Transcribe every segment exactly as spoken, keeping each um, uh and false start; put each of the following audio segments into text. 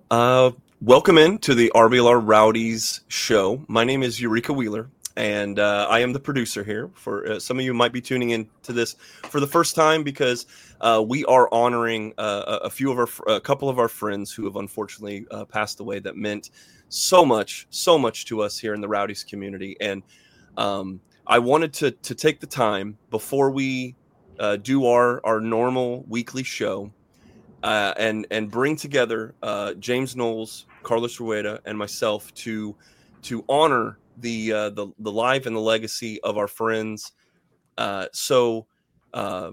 Uh, welcome in to the R B L R Rowdies show. My name is Eureka Wheeler, and uh, I am the producer here. For uh, some of you might be tuning in to this for the first time because uh, we are honoring uh, a a few of our, a couple of our friends who have unfortunately uh, passed away. That meant so much, so much to us here in the Rowdies community, and um, I wanted to to take the time before we uh, do our our normal weekly show uh, and and bring together uh, James Knowles, Carlos Rueda, and myself to to honor the uh, the the life and the legacy of our friends. Uh, so. Uh,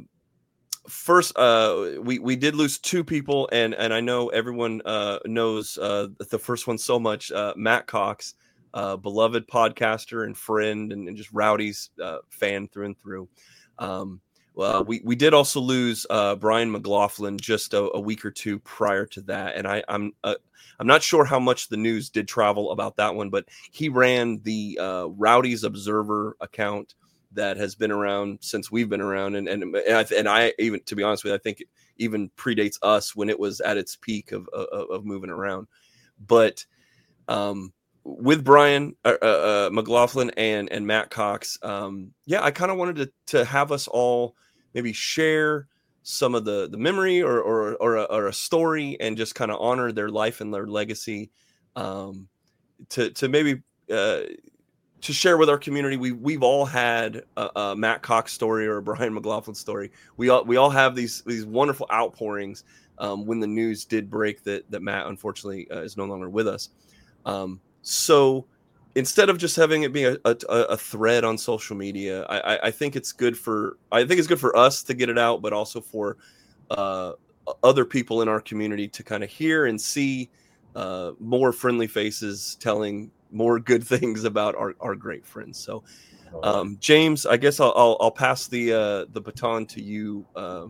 First, uh, we we did lose two people, and and I know everyone uh, knows uh, the first one so much. Uh, Matt Cox, uh, beloved podcaster and friend, and, and just Rowdy's uh, fan through and through. Um, well, we we did also lose uh, Brian McLaughlin just a, a week or two prior to that, and I I'm uh, I'm not sure how much the news did travel about that one, but he ran the uh, Rowdy's Observer account that has been around since we've been around, and and and I, and I even, to be honest with you, I think it even predates us when it was at its peak of of, of moving around. But um, with Brian uh, uh, McLaughlin and and Matt Cox, um, yeah, I kind of wanted to to have us all maybe share some of the the memory or or or a, or a story, and just kind of honor their life and their legacy. Um, to to maybe. Uh, to share with our community, we we've all had a, a Matt Cox story or a Brian McLaughlin story. We all we all have these these wonderful outpourings um, when the news did break that that Matt unfortunately uh, is no longer with us. Um, so instead of just having it be a, a, a thread on social media, I, I, I think it's good for I think it's good for us to get it out, but also for uh, other people in our community to kind of hear and see uh, more friendly faces telling more good things about our, our great friends. So, um, James, I guess I'll, I'll, I'll pass the, uh, the baton to you. Um,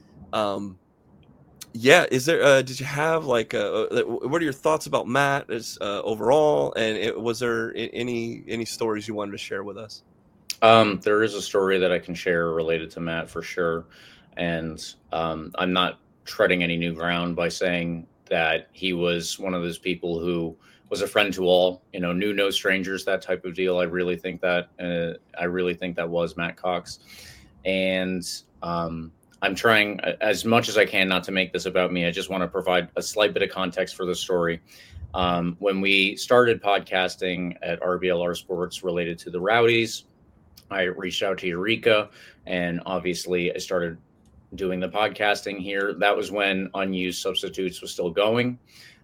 um, yeah. Is there, uh, did you have like, uh, what are your thoughts about Matt as, uh, overall? And it, was there any, any stories you wanted to share with us? Um, there is a story that I can share related to Matt for sure. And, um, I'm not treading any new ground by saying that he was one of those people who was a friend to all, you know, knew no strangers, that type of deal. I really think that, uh, I really think that was Matt Cox. And, um, I'm trying as much as I can not to make this about me. I just want to provide a slight bit of context for the story. Um, when we started podcasting at R B L R Sports related to the Rowdies, I reached out to Eureka, and obviously I started doing the podcasting here. That was when Unused Substitutes was still going.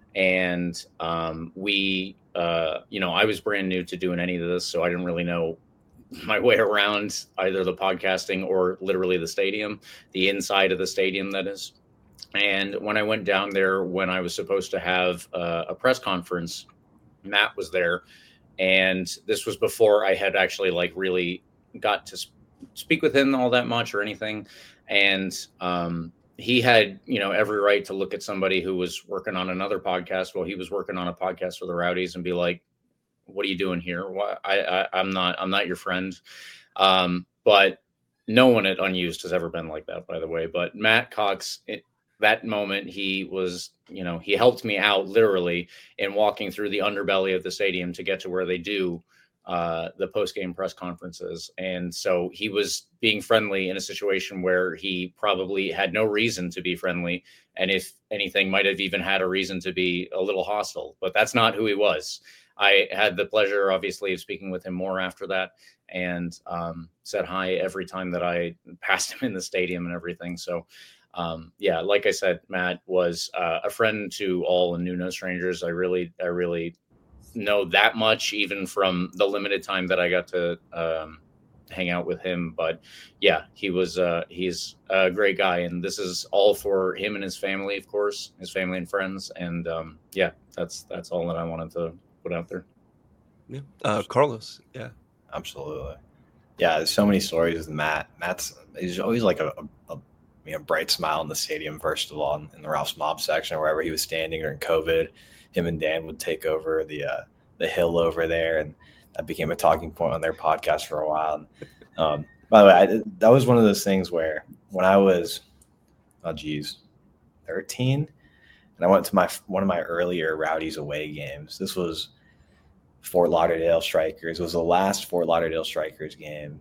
And um, we, uh, you know, I was brand new to doing any of this, so I didn't really know my way around either the podcasting or literally the stadium, the inside of the stadium, that is. And when I went down there, when I was supposed to have uh, a press conference, Matt was there. And this was before I had actually like really got to sp- speak with him all that much or anything. And um, he had, you know, every right to look at somebody who was working on another podcast while he was working on a podcast for the Rowdies and be like, what are you doing here? Why, I, I, I'm not, I'm not your friend. Um, but no one at Unused has ever been like that, by the way. But Matt Cox, it, that moment, he was, you know, he helped me out literally in walking through the underbelly of the stadium to get to where they do uh, the post-game press conferences. And so he was being friendly in a situation where he probably had no reason to be friendly. And if anything, might have even had a reason to be a little hostile, but that's not who he was. I had the pleasure, obviously, of speaking with him more after that, and um, said hi every time that I passed him in the stadium and everything. So, um, yeah, like I said, Matt was uh, a friend to all and knew no strangers. I really, I really know that much, even from the limited time that I got to um, hang out with him. But yeah, he was, uh, he's a great guy, and this is all for him and his family, of course, his family and friends. And um, yeah, that's that's all that I wanted to put out there. Yeah. Uh, Carlos. Yeah. Absolutely. Yeah, there's so many stories with Matt. Matt's he's always like a, a, a you know, bright smile in the stadium, first of all, in, in the Ralph's Mob section, or wherever he was standing during COVID. Him and Dan would take over the uh, the hill over there, and that became a talking point on their podcast for a while. Um, by the way, I, that was one of those things where when I was, oh geez, thirteen, and and I went to my one of my earlier Rowdies away games. This was Fort Lauderdale Strikers. It was the last Fort Lauderdale Strikers game,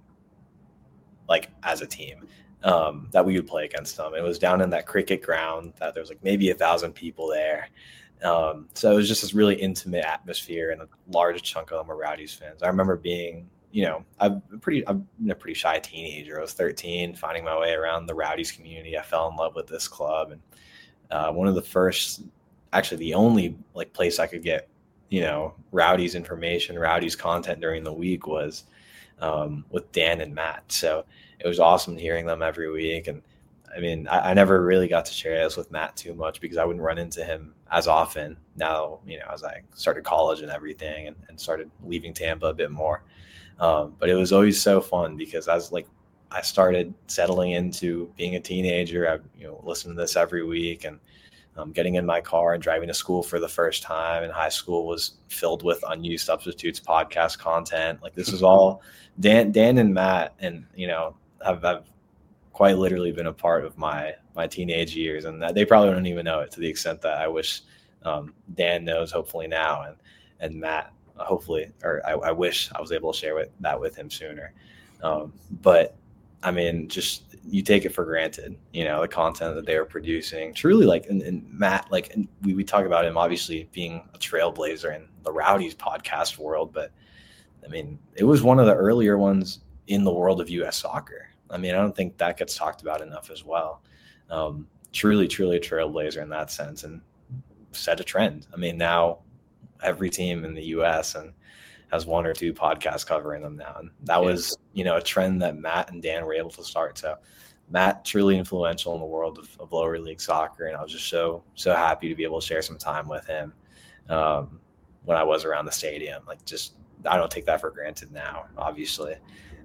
like as a team, um, that we would play against them. It was down in that cricket ground that there was like maybe a thousand people there. Um, so it was just this really intimate atmosphere, and a large chunk of them were Rowdies fans. I remember being, you know, I'm pretty, I'm a pretty shy teenager. I was thirteen, finding my way around the Rowdies community. I fell in love with this club, and uh, one of the first, actually the only like place I could get, you know, Rowdies information, Rowdies content during the week was um, with Dan and Matt. So it was awesome hearing them every week. And I mean, I, I never really got to share this with Matt too much because I wouldn't run into him as often now, you know, as I started college and everything, and, and started leaving Tampa a bit more. Um, but it was always so fun because as like I started settling into being a teenager, I, you know, listened to this every week, and um, getting in my car and driving to school for the first time. And high school was filled with Unused Substitutes podcast content. Like this is all Dan, Dan and Matt, and you know, I've, I've quite literally been a part of my my teenage years, and that they probably don't even know it to the extent that I wish um, Dan knows, hopefully now, and and Matt hopefully, or I, I wish I was able to share with that with him sooner. Um, but I mean, just you take it for granted, you know, the content that they were producing. Truly, like, and, and Matt, like, and we we talk about him obviously being a trailblazer in the Rowdies podcast world, but I mean, it was one of the earlier ones in the world of U S soccer. I mean, I don't think that gets talked about enough as well. Um, truly, truly a trailblazer in that sense, and set a trend. I mean, now every team in the U S and has one or two podcasts covering them now. And that was, you know, a trend that Matt and Dan were able to start. So Matt, truly influential in the world of, of lower league soccer. And I was just so, so happy to be able to share some time with him um, when I was around the stadium. Like, just, I don't take that for granted now, obviously.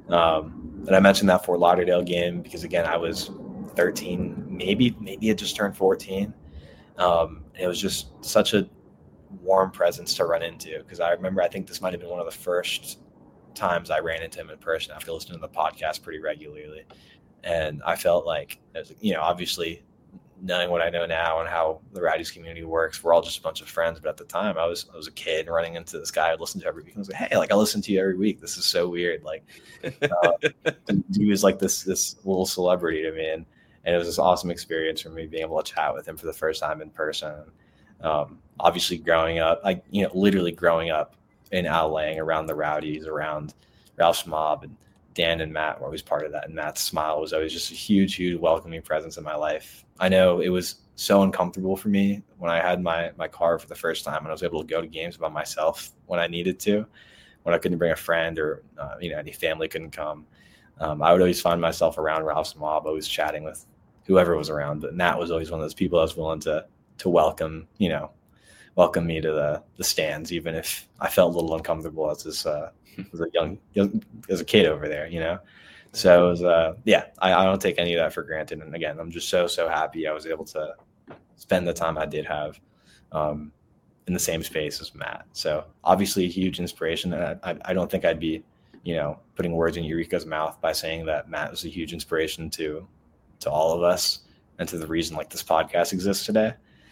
Um, and I mentioned that Fort Lauderdale game because, again, I was thirteen, maybe, maybe it just turned fourteen. Um, it was just such a warm presence to run into, because I remember, I think this might have been one of the first times I ran into him in person after listening to the podcast pretty regularly. And I felt like, you know, obviously knowing what I know now and how the Rowdies community works, we're all just a bunch of friends. But at the time I was, I was a kid running into this guy I'd listened to every week. And I was like, hey, like I listen to you every week. This is so weird. Like uh, he was like this, this little celebrity to me. And, and it was this awesome experience for me being able to chat with him for the first time in person. Um, obviously growing up, like, you know, literally growing up in Al Lang around the Rowdies, around Ralph's Mob, and Dan and Matt were always part of that. And Matt's smile was always just a huge, huge welcoming presence in my life. I know it was so uncomfortable for me when I had my, my car for the first time and I was able to go to games by myself when I needed to, when I couldn't bring a friend or, uh, you know, any family couldn't come. Um, I would always find myself around Ralph's Mob, always chatting with whoever was around. But Matt was always one of those people I was willing to, to welcome, you know, welcome me to the, the stands, even if I felt a little uncomfortable as this, uh, as a young, young, as a kid over there, you know? So it was, uh, yeah, I, I don't take any of that for granted. And again, I'm just so, so happy I was able to spend the time I did have um, in the same space as Matt. So obviously a huge inspiration. And I, I don't think I'd be, you know, putting words in Eureka's mouth by saying that Matt was a huge inspiration to, to all of us and to the reason like this podcast exists today.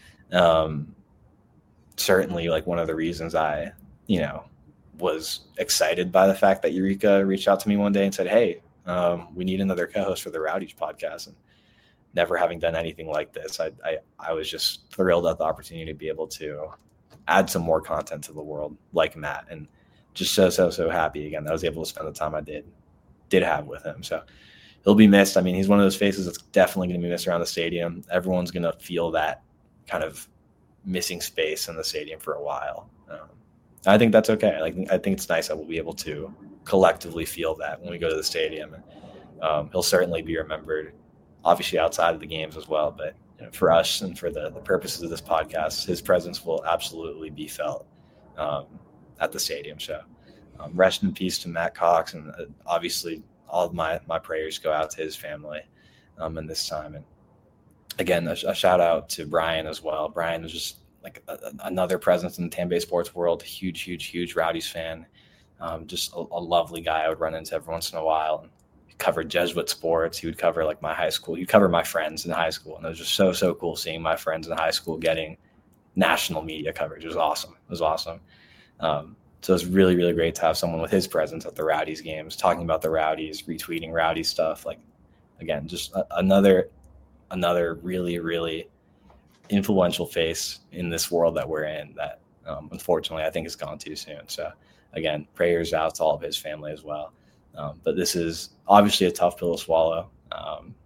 Um, certainly like one of the reasons I, you know, was excited by the fact that Eureka reached out to me one day and said, hey, um, we need another co-host for the Rowdies podcast. And never having done anything like this, I, I, I was just thrilled at the opportunity to be able to add some more content to the world like Matt, and just so, so, so happy again that I was able to spend the time I did, did have with him. So he'll be missed. I mean, he's one of those faces that's definitely going to be missed around the stadium. Everyone's going to feel that kind of missing space in the stadium for a while. Um, I think that's okay. Like, I think it's nice that we'll be able to collectively feel that when we go to the stadium. And um, he'll certainly be remembered, obviously outside of the games as well. But you know, for us and for the, the purposes of this podcast, his presence will absolutely be felt um, at the stadium. So um, rest in peace to Matt Cox. And uh, obviously all of my, my prayers go out to his family um, in this time. And again, a, a shout out to Brian as well. Brian is just like a, a, another presence in the Tampa Bay sports world. Huge, huge, huge Rowdies fan. Um, just a, a lovely guy I would run into every once in a while. And he covered Jesuit sports. He would cover like my high school. He'd cover my friends in high school. And it was just so, so cool seeing my friends in high school getting national media coverage. It was awesome. It was awesome. Um, so it's really, really great to have someone with his presence at the Rowdies games, talking about the Rowdies, retweeting Rowdies stuff. Like, again, just a, another, another really, really influential face in this world that we're in that, um, unfortunately, I think has gone too soon. So again, prayers out to all of his family as well. Um, but this is obviously a tough pill to swallow. Um,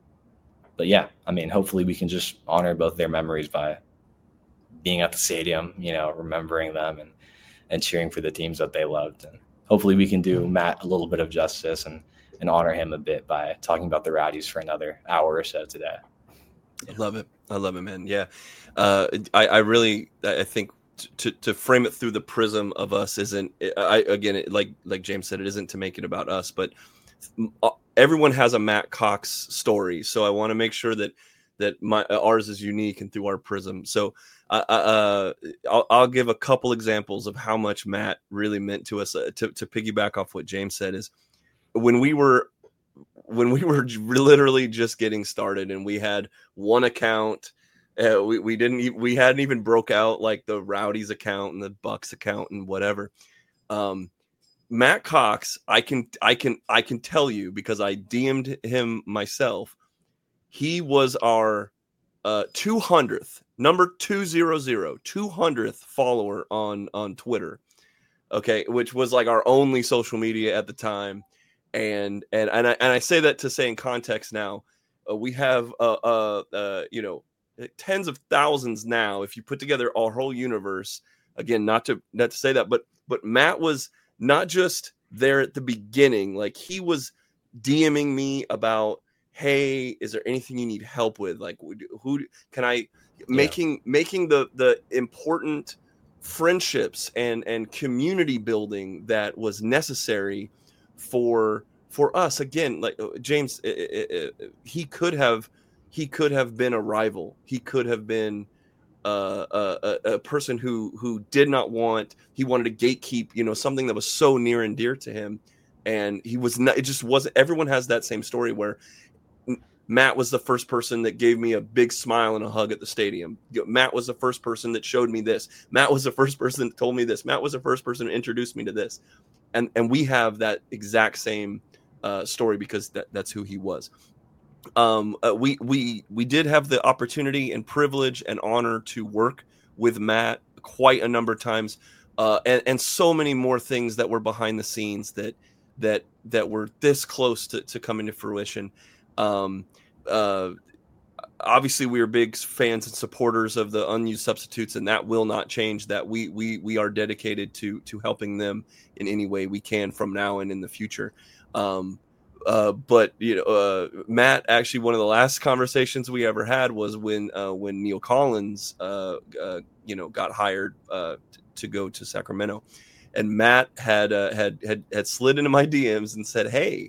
but yeah, I mean, hopefully we can just honor both their memories by being at the stadium, you know, remembering them and, and cheering for the teams that they loved. And hopefully we can do Matt a little bit of justice and, and honor him a bit by talking about the Rowdies for another hour or so today. Yeah. I love it. I love it, man. Yeah. Uh, I, I really, I think to, to frame it through the prism of us isn't, I, again, it, like, like James said, it isn't to make it about us, but everyone has a Matt Cox story. So I want to make sure that, that my, ours is unique and through our prism. So uh, uh, I'll, I'll give a couple examples of how much Matt really meant to us. Uh, to, to piggyback off what James said is when we were, when we were literally just getting started and we had one account, uh, we, we didn't, we hadn't even broke out like the Rowdies account and the Bucks account and whatever. Um, Matt Cox, I can, I can, I can tell you because I D M'd him myself. He was our uh, two hundredth, number two hundred, two hundredth follower on, on Twitter. Okay. Which was like our only social media at the time. And, and, and I, and I say that to say in context now, uh, we have, uh, uh, uh, you know, tens of thousands now, if you put together our whole universe. Again, not to, not to say that, but, but Matt was not just there at the beginning. Like he was DMing me about, hey, is there anything you need help with? Like, who can I making, yeah. making the, the important friendships and, and community building that was necessary for, for us. Again, like James, it, it, it, he could have, he could have been a rival. He could have been uh, a, a person who, who did not want, he wanted to gatekeep, you know, something that was so near and dear to him. And he was not, it just wasn't, everyone has that same story where Matt was the first person that gave me a big smile and a hug at the stadium. Matt was the first person that showed me this. Matt was the first person that told me this. Matt was the first person to introduce me to this. And and we have that exact same uh, story because that, that's who he was. Um, uh, we we we did have the opportunity and privilege and honor to work with Matt quite a number of times, uh, and and so many more things that were behind the scenes that that that were this close to, to coming to fruition. Um, uh, obviously, we are big fans and supporters of the unused substitutes, and that will not change. That we we we are dedicated to to helping them in any way we can from now and in the future. Um, uh, but you know, uh, Matt, actually, one of the last conversations we ever had was when uh, when Neil Collins, uh, uh, you know, got hired uh, t- to go to Sacramento, and Matt had uh, had had had slid into my D Ms and said, "Hey,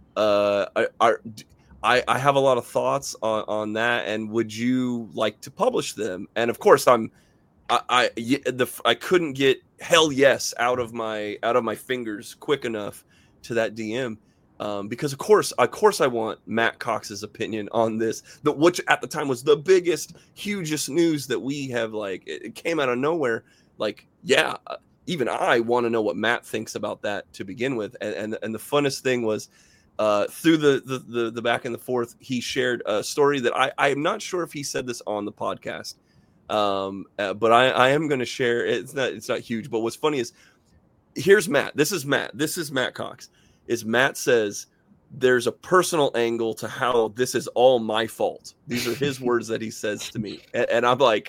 uh, are." I, I have a lot of thoughts on, on that, and would you like to publish them?" And of course, I'm, I, I, the, I couldn't get hell yes out of my out of my fingers quick enough to that D M, um, because of course, of course, I want Matt Cox's opinion on this, the which at the time was the biggest, hugest news that we have. Like, it, it came out of nowhere. Like, yeah, even I want to know what Matt thinks about that to begin with, and and, and the funnest thing was. Uh, through the, the, the, the back and the forth, he shared a story that I, I am not sure if he said this on the podcast, um, uh, but I, I am going to share. It's not it's not huge, but what's funny is here's Matt. This is Matt. This is Matt Cox. Is Matt says there's a personal angle to how this is all my fault. These are his words that he says to me, and, and I'm like,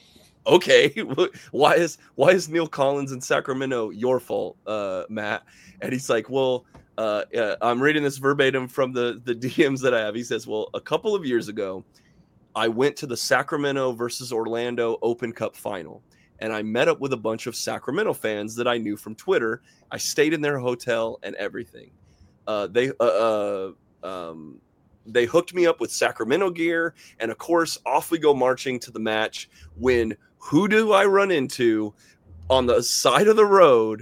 okay, why is why is Neil Collins in Sacramento your fault, uh, Matt? And he's like, well. Uh, uh, I'm reading this verbatim from the, the D Ms that I have. He says, well, a couple of years ago, I went to the Sacramento versus Orlando Open Cup final, and I met up with a bunch of Sacramento fans that I knew from Twitter. I stayed in their hotel and everything. Uh, they uh, uh, um, they hooked me up with Sacramento gear, and of course, off we go marching to the match when who do I run into on the side of the road?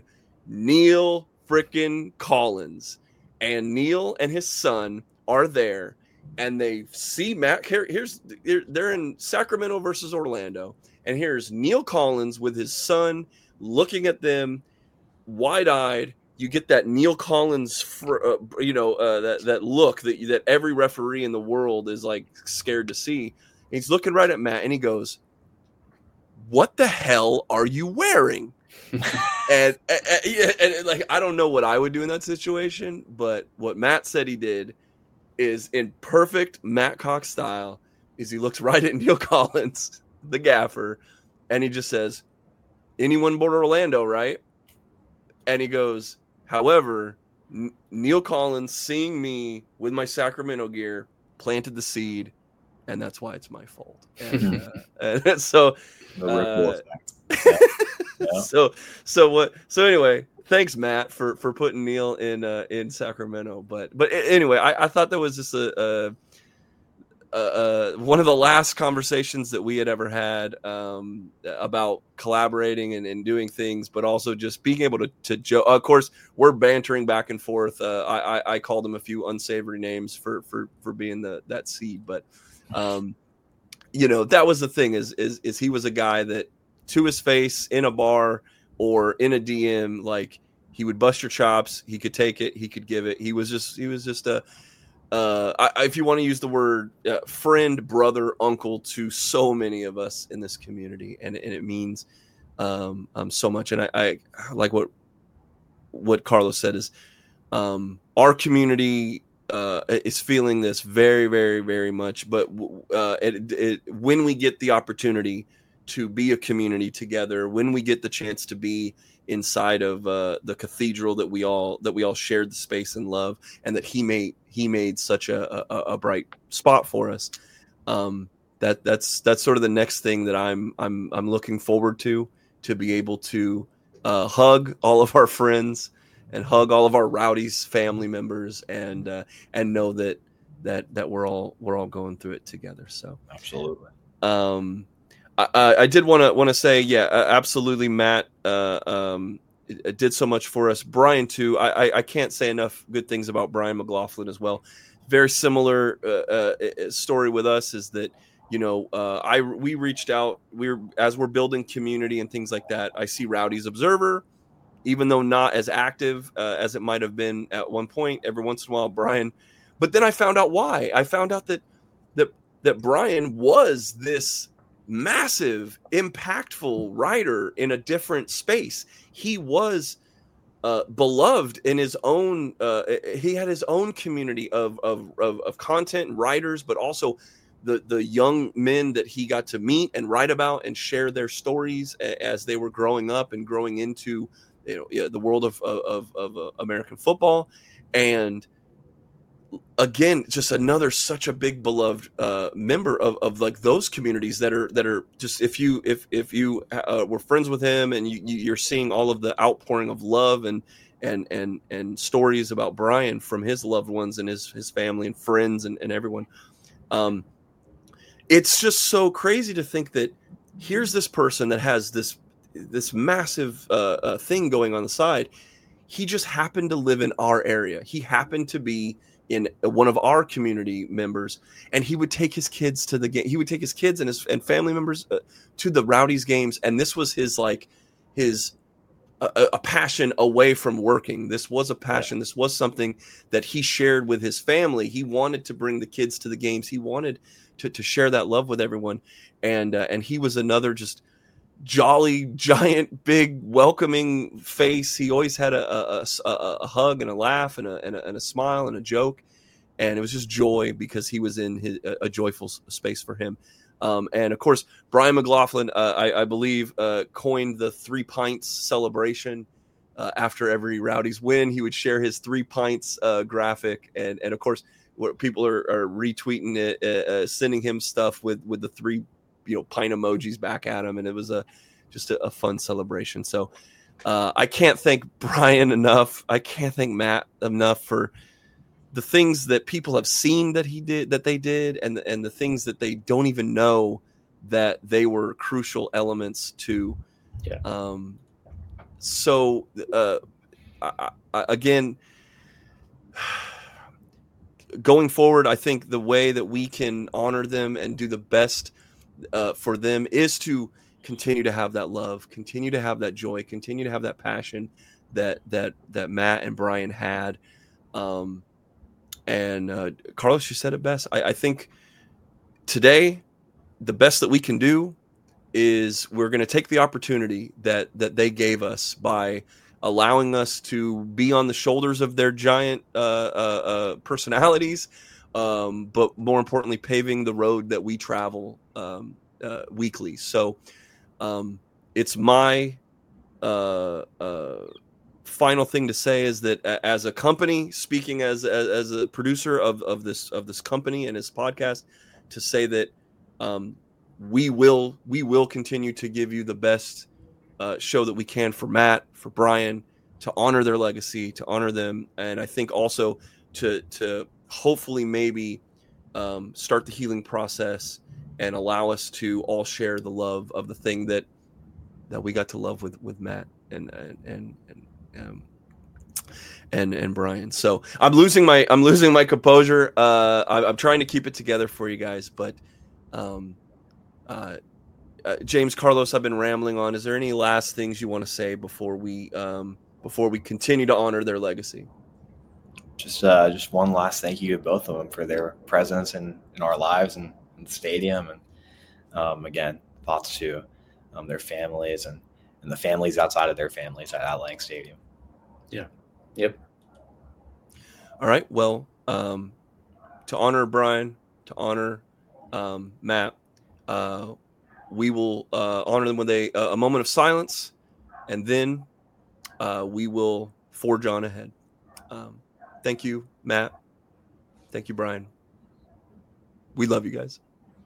Neil frickin' Collins. And Neil and his son are there, and they see Matt. Here's they're in Sacramento versus Orlando, And here's Neil Collins with his son looking at them wide-eyed. You get that Neil Collins, fr- uh, you know, uh, that that look that that every referee in the world is like scared to see. He's looking right at Matt, and he goes, "What the hell are you wearing?" and, and, and, and like I don't know what I would do in that situation, but what Matt said he did is in perfect Matt Cox style. Is he looks right at Neil Collins, the gaffer, and he just says, "Anyone but Orlando, right?" And he goes, "However, N- Neil Collins, seeing me with my Sacramento gear, planted the seed, and that's why it's my fault." And, uh, and so, The ripple uh, effect. Yeah. Yeah. so, so what? So anyway, thanks, Matt, for for putting Neil in uh, in Sacramento. But but anyway, I, I thought that was just a. a Uh, uh, one of the last conversations that we had ever had um, about collaborating and, and doing things, but also just being able to, to joke. Of course, we're bantering back and forth. Uh, I, I, I called him a few unsavory names for, for, for being the, that seed, but um, you know, that was the thing is, is, is he was a guy that to his face in a bar or in a D M, like he would bust your chops. He could take it. He could give it. He was just, he was just a, Uh, I, if you want to use the word uh, friend, brother, uncle to so many of us in this community, and, and it means um, um, so much. And I, I like what what Carlos said is um, our community uh, is feeling this very, very, very much. But uh, it, it, when we get the opportunity to be a community together, when we get the chance to be inside of uh, the cathedral that we all that we all shared the space and love, and that he made he made such a, a, a bright spot for us. Um, that that's that's sort of the next thing that I'm I'm I'm looking forward to to be able to uh, hug all of our friends and hug all of our Rowdy's family members and uh, and know that that that we're all we're all going through it together. So Absolutely. Um, I, I did want to want to say, yeah, absolutely, Matt uh, um, it, it did so much for us. Brian too. I, I I can't say enough good things about Brian McLaughlin as well. Very similar uh, uh, story with us is that you know uh, I we reached out. We're as we're building community and things like that. I see Rowdy's Observer, even though not as active uh, as it might have been at one point. Every once in a while, Brian. But then I found out why. I found out that that that Brian was this massive, impactful writer in a different space. He was uh, beloved in his own. Uh, he had his own community of, of of of content and writers, but also the the young men that he got to meet and write about and share their stories as they were growing up and growing into you know the world of of, of uh, American football. And again, just another such a big beloved uh, member of, of like those communities that are that are just if you if if you uh, were friends with him and you, you're seeing all of the outpouring of love and and and and stories about Brian from his loved ones and his his family and friends and, and everyone. Um, it's just so crazy to think that here's this person that has this this massive uh, uh, thing going on the side. He just happened to live in our area. He happened to be in one of our community members, and he would take his kids to the game. He would take his kids and his and family members uh, to the Rowdy's games. And this was his, like his, uh, a passion away from working. This was a passion. Yeah. This was something that he shared with his family. He wanted to bring the kids to the games. He wanted to, to share that love with everyone. And, uh, and he was another just jolly, giant, big, welcoming face. He always had a a, a, a hug and a laugh and a, and a and a smile and a joke, and it was just joy because he was in his, a, a joyful space for him. Um, and of course, Brian McLaughlin, uh, I, I believe, uh, coined the three pints celebration. Uh, after every Rowdy's win, he would share his three pints uh, graphic, and and of course, where people are, are retweeting it, uh, uh, sending him stuff with with the three. you know, pint emojis back at him. And it was a, just a, a fun celebration. So uh, I can't thank Brian enough. I can't thank Matt enough for the things that people have seen that he did, that they did, and, and the things that they don't even know that they were crucial elements to. Yeah. Um, so uh, I, I, again, going forward, I think the way that we can honor them and do the best Uh, for them is to continue to have that love, continue to have that joy, continue to have that passion that that that Matt and Brian had. Um, and uh, Carlos, you said it best. I, I think today the best that we can do is we're going to take the opportunity that that they gave us by allowing us to be on the shoulders of their giant uh, uh, uh, personalities, um, but more importantly, paving the road that we travel um, uh, weekly. So um, it's my uh, uh, final thing to say is that as a company, speaking as as, as a producer of, of this of this company and this podcast, to say that um, we will we will continue to give you the best uh, show that we can for Matt, for Brian, to honor their legacy, to honor them, and I think also to to hopefully maybe um, start the healing process and allow us to all share the love of the thing that that we got to love with with Matt and and and. and Um, and and Brian. So I'm losing my I'm losing my composure. Uh, I, I'm trying to keep it together for you guys, but um, uh, uh, James, Carlos, I've been rambling on. Is there any last things you want to say before we um, before we continue to honor their legacy? Just uh, just one last thank you to both of them for their presence in, in our lives and in the stadium, and um, again, thoughts to um, their families and, and the families outside of their families at, at Lang Stadium. Yeah. Yep. All right. Well, um, to honor Brian, to honor um, Matt, uh, we will uh, honor them with a, a moment of silence, and then uh, we will forge on ahead. Um, thank you, Matt. Thank you, Brian. We love you guys.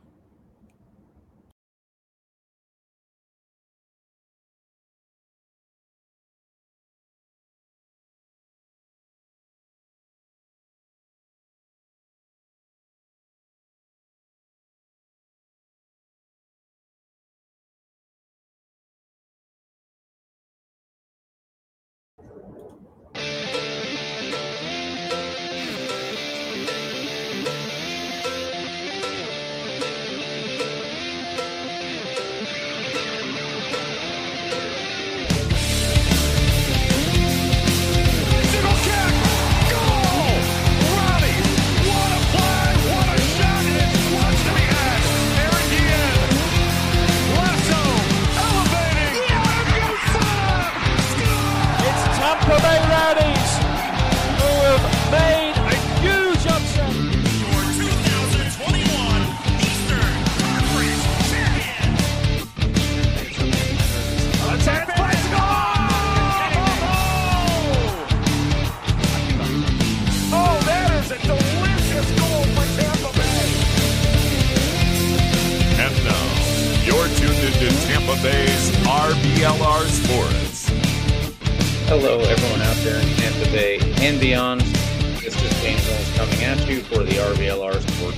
Hello, everyone out there in Tampa Bay and beyond. This is James Reynolds coming at you for the R B L R Sports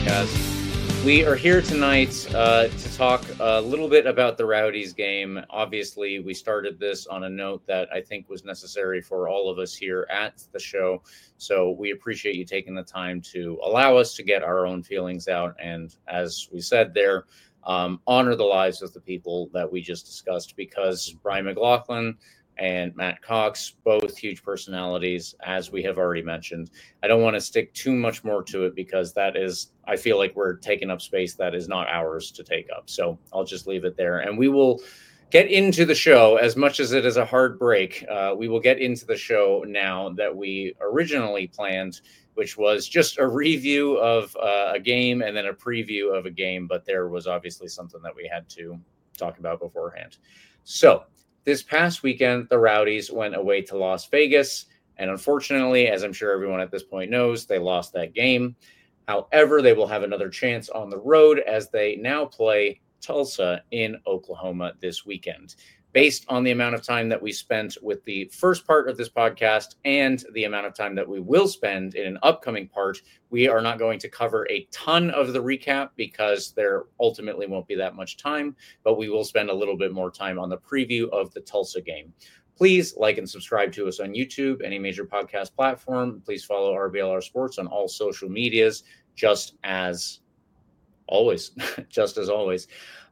Podcast. We are here tonight uh, to talk a little bit about the Rowdies game. Obviously, we started this on a note that I think was necessary for all of us here at the show. So we appreciate you taking the time to allow us to get our own feelings out. And as we said there, um, honor the lives of the people that we just discussed, because Brian McLaughlin and Matt Cox, both huge personalities, as we have already mentioned. I don't want to stick too much more to it because that is, I feel like we're taking up space that is not ours to take up. So I'll just leave it there. And we will get into the show, as much as it is a hard break. Uh, we will get into the show now that we originally planned, which was just a review of uh, a game and then a preview of a game. But there was obviously something that we had to talk about beforehand. So this past weekend, the Rowdies went away to Las Vegas, and unfortunately, as I'm sure everyone at this point knows, they lost that game. However, they will have another chance on the road as they now play Tulsa in Oklahoma this weekend. Based on the amount of time that we spent with the first part of this podcast and the amount of time that we will spend in an upcoming part, we are not going to cover a ton of the recap because there ultimately won't be that much time, but we will spend a little bit more time on the preview of the Tulsa game. Please like and subscribe to us on YouTube, any major podcast platform. Please follow R B L R Sports on all social medias, just as always, just as always.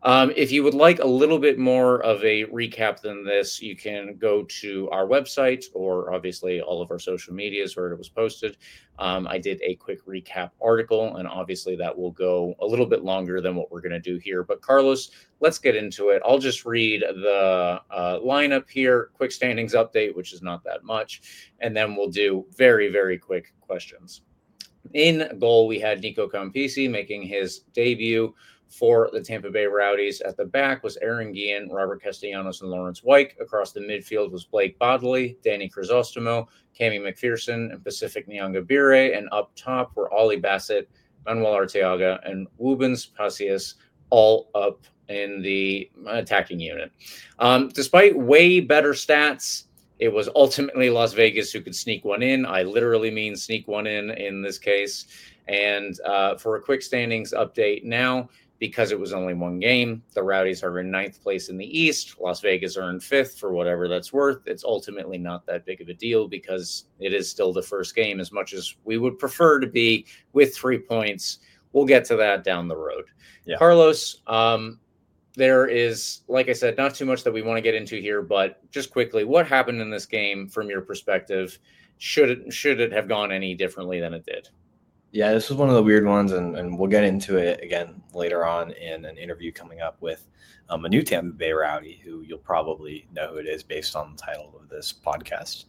Um, if you would like a little bit more of a recap than this, you can go to our website or obviously all of our social medias where it was posted. Um, I did a quick recap article, and obviously that will go a little bit longer than what we're going to do here. But Carlos, let's get into it. I'll just read the uh, lineup here, quick standings update, which is not that much, and then we'll do very, very quick questions. In goal, we had Nico Campisi making his debut for the Tampa Bay Rowdies. At the back was Aaron Guillen, Robert Castellanos, and Lawrence White. Across the midfield was Blake Bodley, Danny Crisostomo, Cammy McPherson, and Pacific Nyangabire. And up top were Ollie Bassett, Manuel Arteaga, and Rubens Pacias, all up in the attacking unit. Um, despite way better stats, it was ultimately Las Vegas who could sneak one in. I literally mean sneak one in in this case. And uh, for a quick standings update now, because it was only one game, the Rowdies are in ninth place in the East. Las Vegas are in fifth for whatever that's worth. It's ultimately not that big of a deal because it is still the first game, as much as we would prefer to be with three points. We'll get to that down the road. Yeah. Carlos, um, there is, like I said, not too much that we want to get into here, but just quickly, what happened in this game from your perspective? Should it, should it have gone any differently than it did? Yeah, this was one of the weird ones, and, and we'll get into it again later on in an interview coming up with um, a new Tampa Bay Rowdy, who you'll probably know who it is based on the title of this podcast.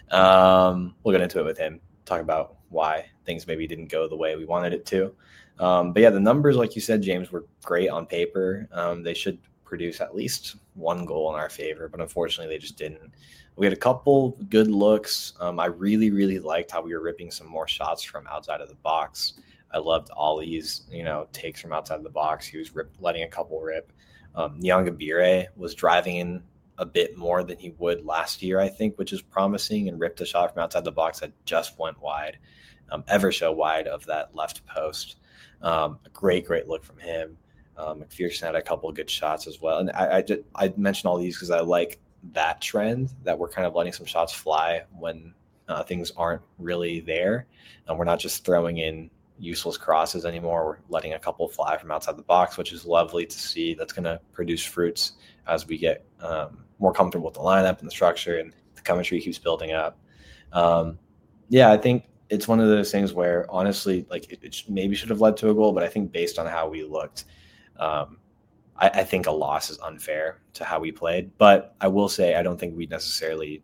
Um, we'll get into it with him, talk about why things maybe didn't go the way we wanted it to. Um, but yeah, the numbers, like you said, James, were great on paper. Um, they should produce at least one goal in our favor, but unfortunately they just didn't. We had a couple good looks. Um, I really, really liked how we were ripping some more shots from outside of the box. I loved Ollie's, you know, takes from outside of the box. He was rip, letting a couple rip. Um, Nyangabire was driving in a bit more than he would last year, I think, which is promising, and ripped a shot from outside the box that just went wide, um, ever so wide of that left post. Um, a great, great look from him. Um, McPherson had a couple of good shots as well. And I, I, just, I mentioned all these because I like that trend that we're kind of letting some shots fly when uh, things aren't really there. And we're not just throwing in useless crosses anymore. We're letting a couple fly from outside the box, which is lovely to see. That's going to produce fruits as we get um, more comfortable with the lineup and the structure, and the chemistry keeps building up. Um, yeah, I think it's one of those things where honestly, like it, it maybe should have led to a goal, but I think based on how we looked, um, I, I think a loss is unfair to how we played. But I will say I don't think we necessarily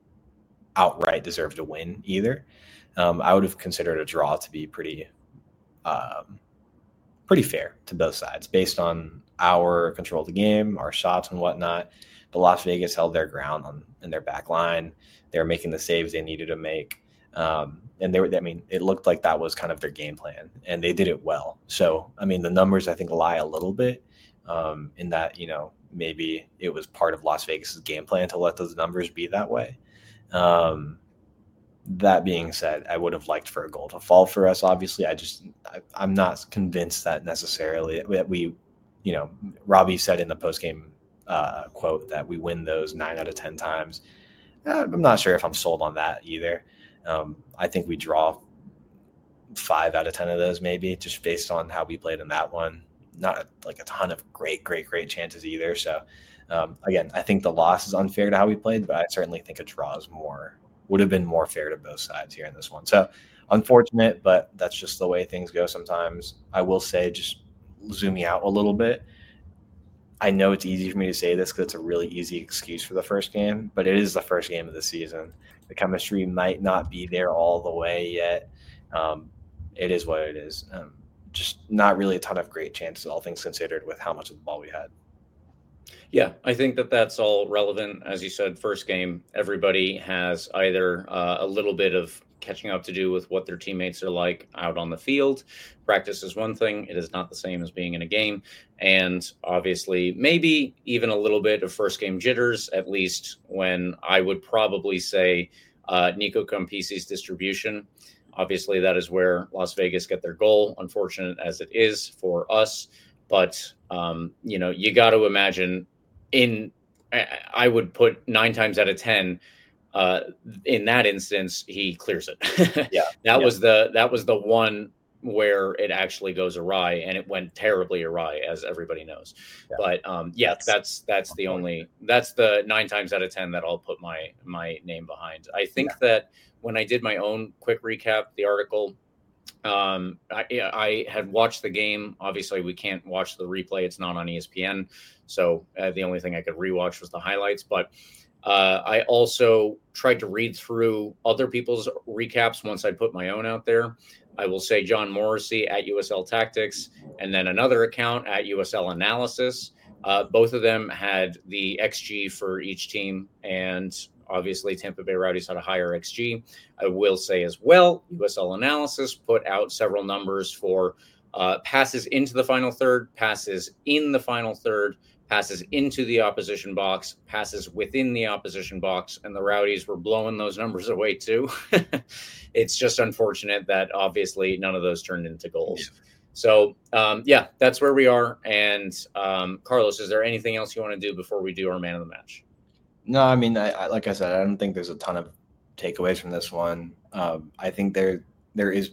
outright deserve to win either. Um, I would have considered a draw to be pretty, um, pretty fair to both sides based on our control of the game, our shots and whatnot. But Las Vegas held their ground on in their back line. They were making the saves they needed to make. Um, and they were, I mean, it looked like that was kind of their game plan, and they did it well. So, I mean, the numbers, I think, lie a little bit um, in that, you know, maybe it was part of Las Vegas's game plan to let those numbers be that way. Um, that being said, I would have liked for a goal to fall for us. Obviously, I just, I, I'm not convinced that necessarily that we, you know, Robbie said in the postgame uh, quote that we win those nine out of ten times. Uh, I'm not sure if I'm sold on that either. Um, I think we draw five out of ten of those, maybe, just based on how we played in that one. Not like a ton of great, great, great chances either. So, um, again, I think the loss is unfair to how we played, but I certainly think a draw is more, would have been more fair to both sides here in this one. So, unfortunate, but that's just the way things go sometimes. I will say, just zooming out a little bit, I know it's easy for me to say this because it's a really easy excuse for the first game, but it is the first game of the season. The chemistry might not be there all the way yet. Um, it is what it is. Um, just not really a ton of great chances, all things considered, with how much of the ball we had. Yeah, I think that that's all relevant. As you said, first game, everybody has either uh, a little bit of catching up to do with what their teammates are like out on the field. Practice is one thing. It is not the same as being in a game. And obviously, maybe even a little bit of first game jitters, at least when I would probably say uh, Nico Campisi's distribution. Obviously, that is where Las Vegas get their goal, unfortunate as it is for us. But, um, you know, you got to imagine in, I would put nine times out of ten, uh, in that instance, he clears it. Yeah. that yeah. was the, that was the one where it actually goes awry, and it went terribly awry, as everybody knows. Yeah. But um, yeah, that's that's, that's the only that's the nine times out of ten that I'll put my my name behind. I think yeah. that when I did my own quick recap, the article, um, I, I had watched the game. Obviously, we can't watch the replay; it's not on E S P N, so uh, the only thing I could rewatch was the highlights. But uh, I also tried to read through other people's recaps once I put my own out there. I will say John Morrissey at U S L Tactics, and then another account at U S L Analysis. Uh, both of them had the X G for each team, and obviously Tampa Bay Rowdies had a higher X G. I will say as well, U S L Analysis put out several numbers for uh, passes into the final third, passes in the final third, passes into the opposition box, passes within the opposition box, and the Rowdies were blowing those numbers away too. It's just unfortunate that obviously none of those turned into goals. Yeah. So, um, yeah, that's where we are. And um, Carlos, is there anything else you want to do before we do our man of the match? No, I mean, I, I, like I said, I don't think there's a ton of takeaways from this one. Um, I think there there is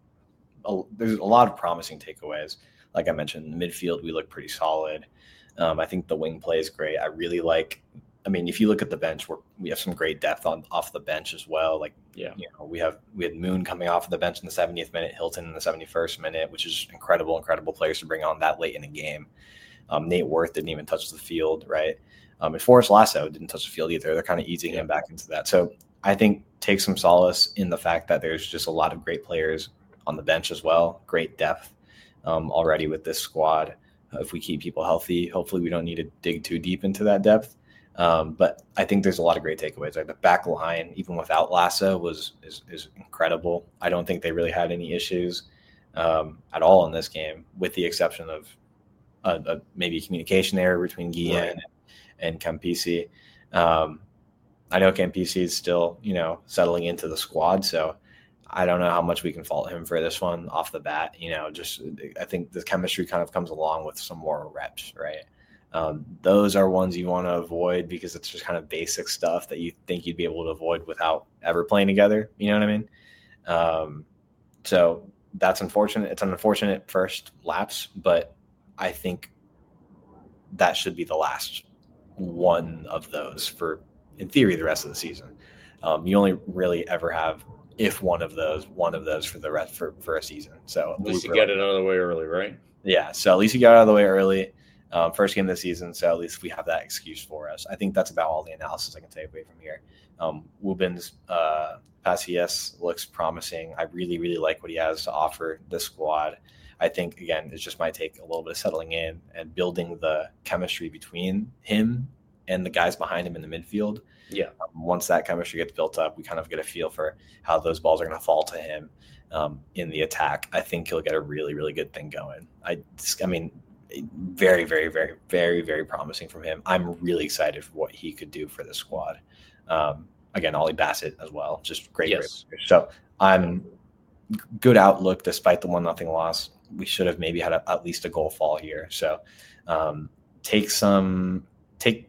a, there's a lot of promising takeaways. Like I mentioned, in the midfield, we look pretty solid. Um, I think the wing play is great. I really like, I mean, if you look at the bench, we're, we have some great depth on off the bench as well. Like, yeah, you know, we have, we had Moon coming off of the bench in the seventieth minute, Hilton in the seventy-first minute, which is incredible, incredible players to bring on that late in a game. Um, Nate Worth didn't even touch the field, right? Um, and Forrest Lasso didn't touch the field either. They're kind of easing yeah. him back into that. So I think take some solace in the fact that there's just a lot of great players on the bench as well. Great depth um, already with this squad. If we keep people healthy, hopefully we don't need to dig too deep into that depth. Um, but I think there's a lot of great takeaways. Like the back line, even without Lasso, was is, is incredible. I don't think they really had any issues um, at all in this game, with the exception of a, a maybe communication error between Guillen right. and, and Campisi. Um, I know Campisi is still, you know, settling into the squad, so I don't know how much we can fault him for this one off the bat. You know, just I think the chemistry kind of comes along with some more reps, right? Um, those are ones you want to avoid because it's just kind of basic stuff that you think you'd be able to avoid without ever playing together. You know what I mean? Um, so that's unfortunate. It's an unfortunate first lapse, but I think that should be the last one of those for, in theory, the rest of the season. Um, you only really ever have, if one of those, one of those for the rest for, for a season. So at least you get it out of the way early, right? Yeah. So at least you got it out of the way early. Um, first game of the season, so at least we have that excuse for us. I think that's about all the analysis I can take away from here. Um, Wubin's uh, Passies looks promising. I really, really like what he has to offer the squad. I think, again, it just might take a little bit of settling in and building the chemistry between him and the guys behind him in the midfield. Yeah. Um, once that chemistry gets built up, we kind of get a feel for how those balls are going to fall to him um, in the attack. I think he'll get a really, really good thing going. I, I mean, very, very, very, very, very promising from him. I'm really excited for what he could do for the squad. Um, again, Ollie Bassett as well, just great. Yes. great so I'm good outlook despite the one nothing loss. We should have maybe had a, at least a goal fall here. So um, take some, take,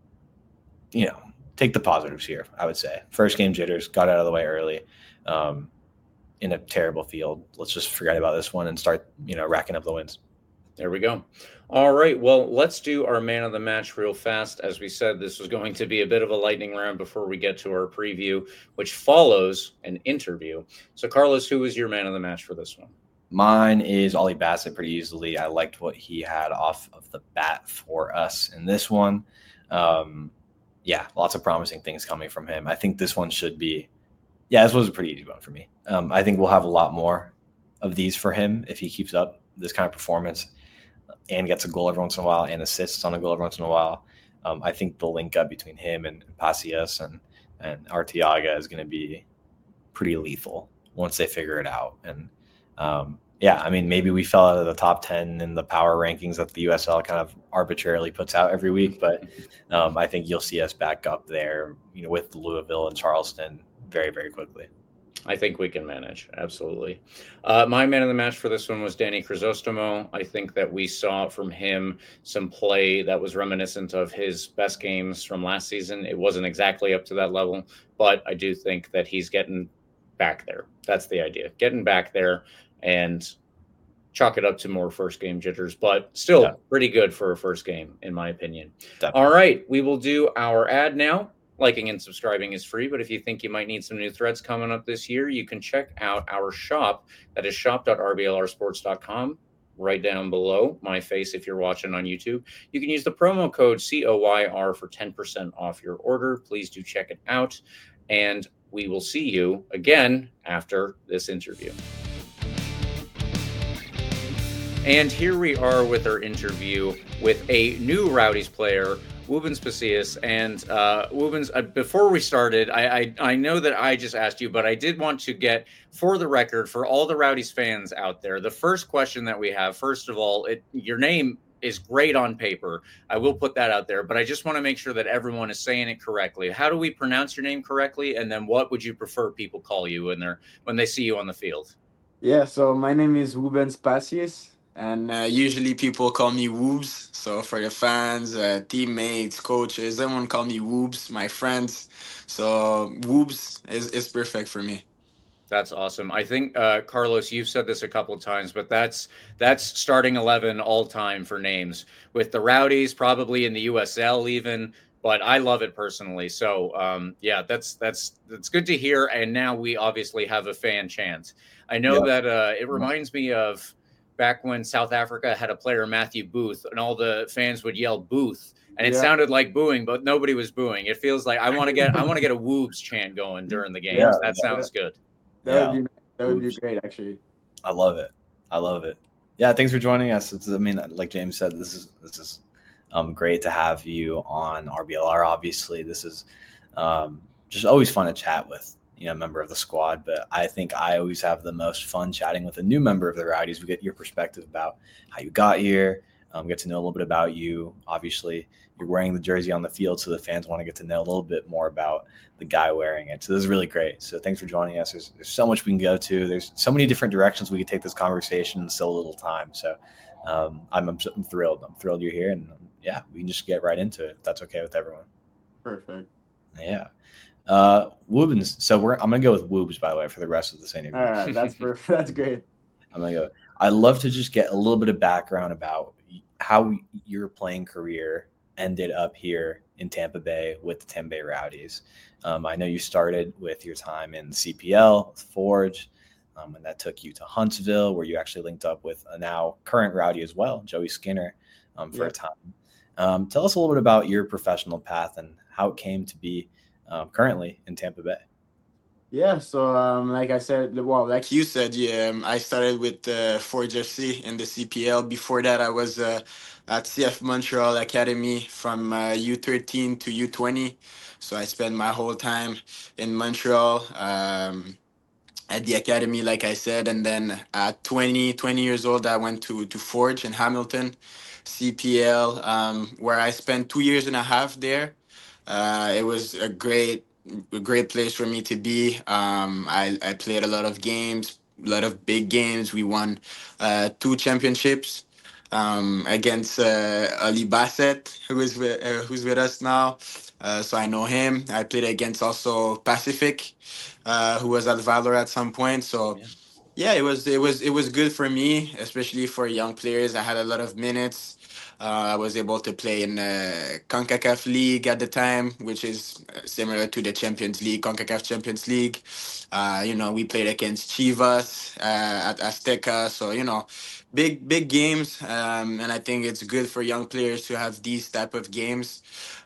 you know, take the positives here. I would say first game jitters, got out of the way early um, in a terrible field. Let's just forget about this one and start, you know, racking up the wins. There we go. All right. Well, let's do our man of the match real fast. As we said, this was going to be a bit of a lightning round before we get to our preview, which follows an interview. So, Carlos, who was your man of the match for this one? Mine is Ollie Bassett pretty easily. I liked what he had off of the bat for us in this one. Um, yeah, lots of promising things coming from him. I think this one should be, yeah, this was a pretty easy one for me. Um, I think we'll have a lot more of these for him if he keeps up this kind of performance and gets a goal every once in a while and assists on a goal every once in a while. Um, I think the link up between him and Passies and, and Arteaga is going to be pretty lethal once they figure it out. And um, yeah, I mean, maybe we fell out of the top ten in the power rankings that the U S L kind of arbitrarily puts out every week, but um, I think you'll see us back up there, you know, with Louisville and Charleston very, very quickly. I think we can manage. Absolutely. Uh, my man of the match for this one was Danny Crisostomo. I think that we saw from him some play that was reminiscent of his best games from last season. It wasn't exactly up to that level, but I do think that he's getting back there. That's the idea. Getting back there. and chalk it up to more first game jitters, but still yeah. pretty good for a first game, in my opinion. Definitely. All right, we will do our ad now. Liking and subscribing is free, but if you think you might need some new threads coming up this year, you can check out our shop. That is shop dot r b l r sports dot com. Right down below my face if you're watching on YouTube. You can use the promo code C O Y R for ten percent off your order. Please do check it out. And we will see you again after this interview. And here we are with our interview with a new Rowdies player, Woobens Pacius. And uh, Woobens, uh, before we started, I, I I know that I just asked you, but I did want to get, for the record, for all the Rowdies fans out there, the first question that we have, first of all, it, your name is great on paper. I will put that out there, but I just want to make sure that everyone is saying it correctly. How do we pronounce your name correctly? And then what would you prefer people call you when they're when they see you on the field? Yeah, so my name is Woobens Pacius. And uh, usually people call me Woobs. So for the fans, uh, teammates, coaches, everyone call me Woobs, my friends. So Woobs is, is perfect for me. That's awesome. I think, uh, Carlos, you've said this a couple of times, but that's that's starting eleven all time for names. With the Rowdies, probably in the U S L even, but I love it personally. So, um, yeah, that's that's that's good to hear. And now we obviously have a fan chant. I know yeah. that uh, it reminds me of back when South Africa had a player, Matthew Booth, and all the fans would yell Booth, and it yeah. sounded like booing, but nobody was booing. It feels like I want to get I want to get a Woobs chant going during the games. Yeah, that sounds good. That yeah. would be that would be great, actually. I love it. I love it. Yeah, thanks for joining us. It's, I mean, like James said, this is this is um, great to have you on R B L R. Obviously, this is um, just always fun to chat with, you know, member of the squad. But I think I always have the most fun chatting with a new member of the Rowdies. We get your perspective about how you got here, um, get to know a little bit about you. Obviously, you're wearing the jersey on the field, so the fans want to get to know a little bit more about the guy wearing it. So this is really great. So thanks for joining us. There's, there's so much we can go to. There's so many different directions we could take this conversation in so little time. So um, I'm, I'm thrilled. I'm thrilled you're here. And um, yeah, we can just get right into it if that's okay with everyone. Perfect. Yeah. Uh, Woobens. So we're I'm gonna go with Woobs, by the way, for the rest of this interview. All right, that's perfect. That's great. I'm gonna go. I'd love to just get a little bit of background about how your playing career ended up here in Tampa Bay with the Tampa Bay Rowdies. Um, I know you started with your time in C P L, with Forge, um, and that took you to Huntsville, where you actually linked up with a now current Rowdy as well, Joey Skinner, um, for yeah. a time. Um, tell us a little bit about your professional path and how it came to be um, currently in Tampa Bay. Yeah, so um, like I said, well, like you said, yeah, um, I started with uh, Forge F C in the C P L. Before that, I was uh, at C F Montreal Academy from uh, U thirteen to U twenty. So I spent my whole time in Montreal um, at the academy, like I said. And then at twenty, twenty years old, I went to, to Forge in Hamilton, C P L, um, where I spent two years and a half there. Uh, it was a great a great place for me to be. Um, I, I played a lot of games, a lot of big games. We won uh, two championships um, against uh, Ali Bassett, who is with, uh, who's with us now. Uh, so I know him. I played against also Pacific, uh, who was at Valor at some point. So yeah. yeah, it was it was it was good for me, especially for young players. I had a lot of minutes. Uh, I was able to play in the CONCACAF League at the time, which is similar to the Champions League, CONCACAF Champions League. Uh, you know, we played against Chivas uh, at Azteca. So, you know, big, big games. Um, and I think it's good for young players to have these type of games.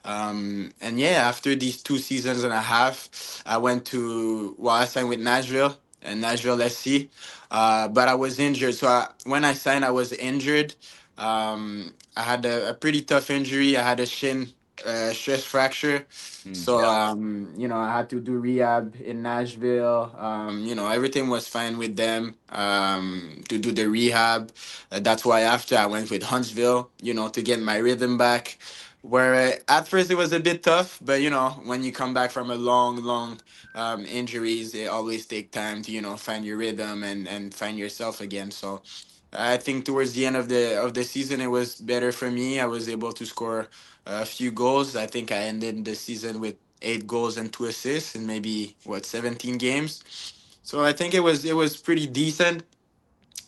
Um, and yeah, after these two seasons and a half, I went to, well, I signed with Nashville and Nashville S C. Uh, but I was injured. So I, when I signed, I was injured. Um, I had a, a pretty tough injury. I had a shin uh, stress fracture. Mm, so, yeah. um, you know, I had to do rehab in Nashville. Um, you know, everything was fine with them um, to do the rehab. Uh, that's why after I went with Huntsville, you know, to get my rhythm back. Where uh, at first it was a bit tough, but, you know, when you come back from a long, long um, injuries, it always take time to, you know, find your rhythm and, and find yourself again. So, I think towards the end of the of the season, it was better for me. I was able to score a few goals. I think I ended the season with eight goals and two assists in maybe what seventeen games. So I think it was it was pretty decent.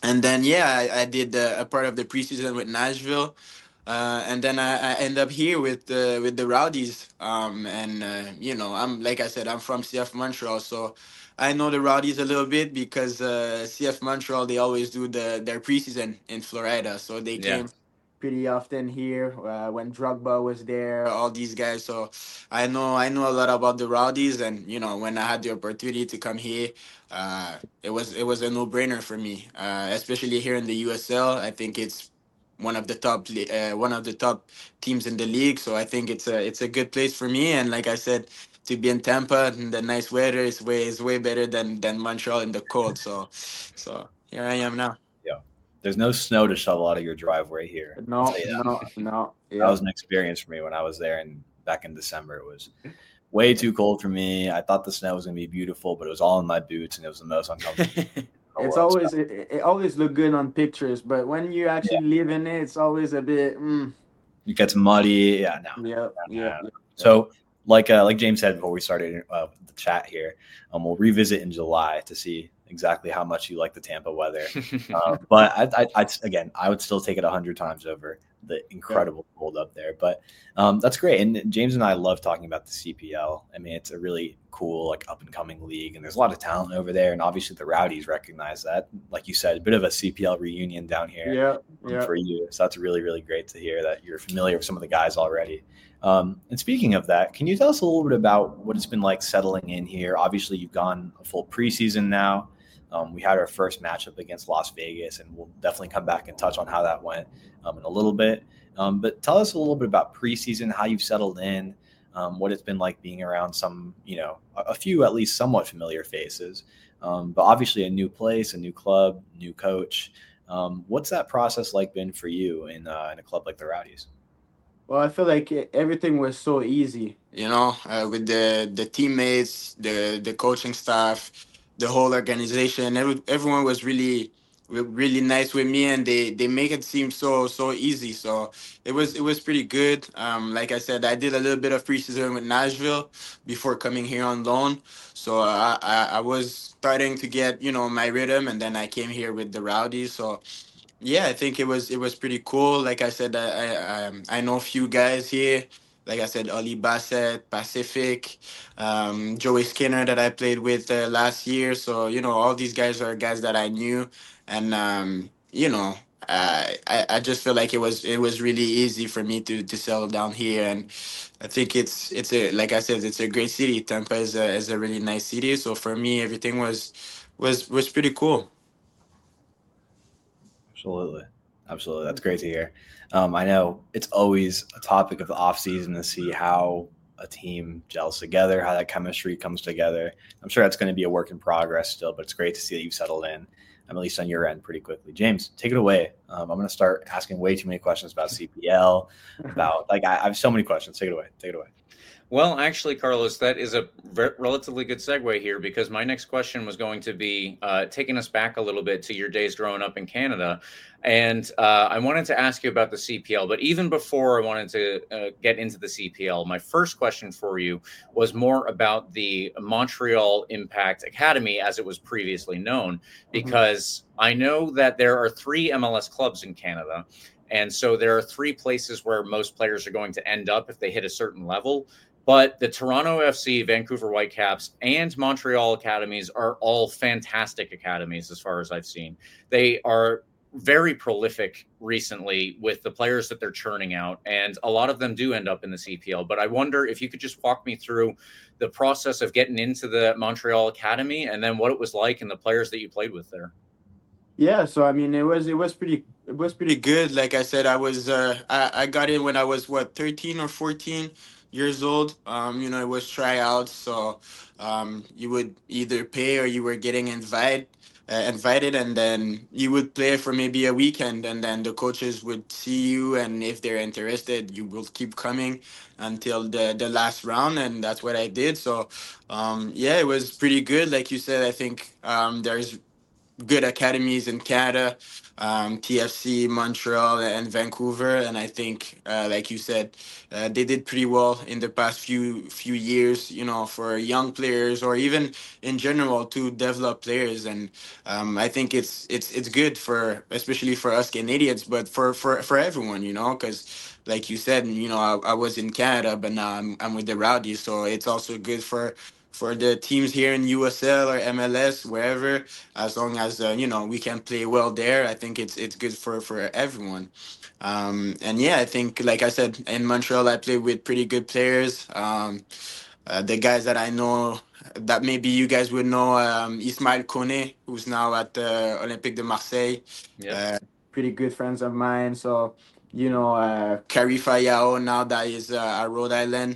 and then yeah, I, I did uh, a part of the preseason with Nashville, uh, and then I, I end up here with the with the Rowdies. Um, and uh, you know, I'm like I said, I'm from C F Montreal, so I know the Rowdies a little bit because uh, C F Montreal, they always do the their preseason in Florida, so they Yeah. came pretty often here uh, when Drogba was there, all these guys. So I know I know a lot about the Rowdies, and you know, when I had the opportunity to come here. Uh, it was it was a no brainer for me, uh, especially here in the U S L. I think it's one of the top li- uh, one of the top teams in the league. So I think it's a it's a good place for me. And like I said, to be in Tampa and the nice weather is way is way better than than Montreal in the cold. So so here I am now. Yeah. There's no snow to shovel out of your driveway here. I'll No, tell you that. no, no. That Yeah. was an experience for me when I was there and back in December. It was way too cold for me. I thought the snow was going to be beautiful, but it was all in my boots and it was the most uncomfortable. It's world. always it, it always look good on pictures, but when you actually live in it, it's always a bit. Mm, It gets muddy. Yeah, no. yeah, yeah. Uh, so, like uh, like James said before we started uh, the chat here, um, we'll revisit in July to see exactly how much you like the Tampa weather. uh, but I, I, I, again, I would still take it a hundred times over the incredible cold up there. But um, that's great. And James and I love talking about the C P L. I mean, it's a really cool, like up and coming league, and there's a lot of talent over there. And obviously, the Rowdies recognize that. Like you said, a bit of a C P L reunion down here. Yeah, um, yeah. for you. So that's really, really great to hear that you're familiar with some of the guys already. Um, and speaking of that, can you tell us a little bit about what it's been like settling in here? Obviously, you've gone a full preseason now. Um, we had our first matchup against Las Vegas, and we'll definitely come back and touch on how that went um, in a little bit. Um, but tell us a little bit about preseason, how you've settled in, um, what it's been like being around some, you know, a, a few at least somewhat familiar faces. Um, but obviously, a new place, a new club, new coach. Um, what's that process like been for you in uh, in a club like the Rowdies? Well, I feel like e- everything was so easy, you know, uh, with the the teammates, the the coaching staff, the whole organization. Every, everyone was really re- really nice with me, and they they make it seem so so easy. So it was it was pretty good. Um, like I said, I did a little bit of preseason with Nashville before coming here on loan. So I I, I was starting to get you know my rhythm, and then I came here with the Rowdies. So yeah, I think it was it was pretty cool. Like I said, I I, um, I know a few guys here. Like I said, Ali Bassett, Pacific, um, Joey Skinner that I played with uh, last year. So you know, all these guys are guys that I knew, and um, you know, I, I I just feel like it was it was really easy for me to to settle down here, and I think it's it's a like I said, it's a great city. Tampa is a is a really nice city. So for me, everything was was was pretty cool. Absolutely. Absolutely. That's great to hear. Um, I know it's always a topic of the offseason to see how a team gels together, how that chemistry comes together. I'm sure that's going to be a work in progress still, but it's great to see that you've settled in, um, at least on your end, pretty quickly. James, take it away. Um, I'm going to start asking way too many questions about C P L, about like I, I have so many questions. Take it away. Take it away. Well, actually, Carlos, that is a re- relatively good segue here because my next question was going to be uh, taking us back a little bit to your days growing up in Canada. And uh, I wanted to ask you about the C P L. But even before I wanted to uh, get into the C P L, my first question for you was more about the Montreal Impact Academy as it was previously known, because I know that there are three M L S clubs in Canada. And so there are three places where most players are going to end up if they hit a certain level. But the Toronto F C, Vancouver Whitecaps, and Montreal Academies are all fantastic academies as far as I've seen. They are very prolific recently with the players that they're churning out, and a lot of them do end up in the C P L. But I wonder if you could just walk me through the process of getting into the Montreal Academy and then what it was like and the players that you played with there. Yeah, so I mean, it was it was pretty it was pretty good. Like I said, I was uh, I I got in when I was what thirteen or fourteen years old. Um, you know, it was tryouts, so um, you would either pay or you were getting invited. Uh, invited, and then you would play for maybe a weekend, and then the coaches would see you, and if they're interested, you will keep coming until the the last round, and that's what I did. So, um, yeah, it was pretty good. Like you said, I think um, there's good academies in Canada, um, T F C, Montreal, and Vancouver. And I think, uh, like you said, uh, they did pretty well in the past few few years. You know, for young players or even in general to develop players. And um, I think it's it's it's good for especially for us Canadians, but for for for everyone. You know, because like you said, you know, I, I was in Canada, but now I'm I'm with the Rowdies, so it's also good for for the teams here in U S L or M L S, wherever, as long as uh, you know we can play well there. I think it's it's good for for everyone. Um, and yeah, I think like I said in Montreal, I played with pretty good players. Um, uh, the guys that I know that maybe you guys would know, um, Ismail Kone, who's now at the Olympique de Marseille. Yeah. Uh, pretty good friends of mine. So you know, uh, Karifa Yao now that is uh, at Rhode Island.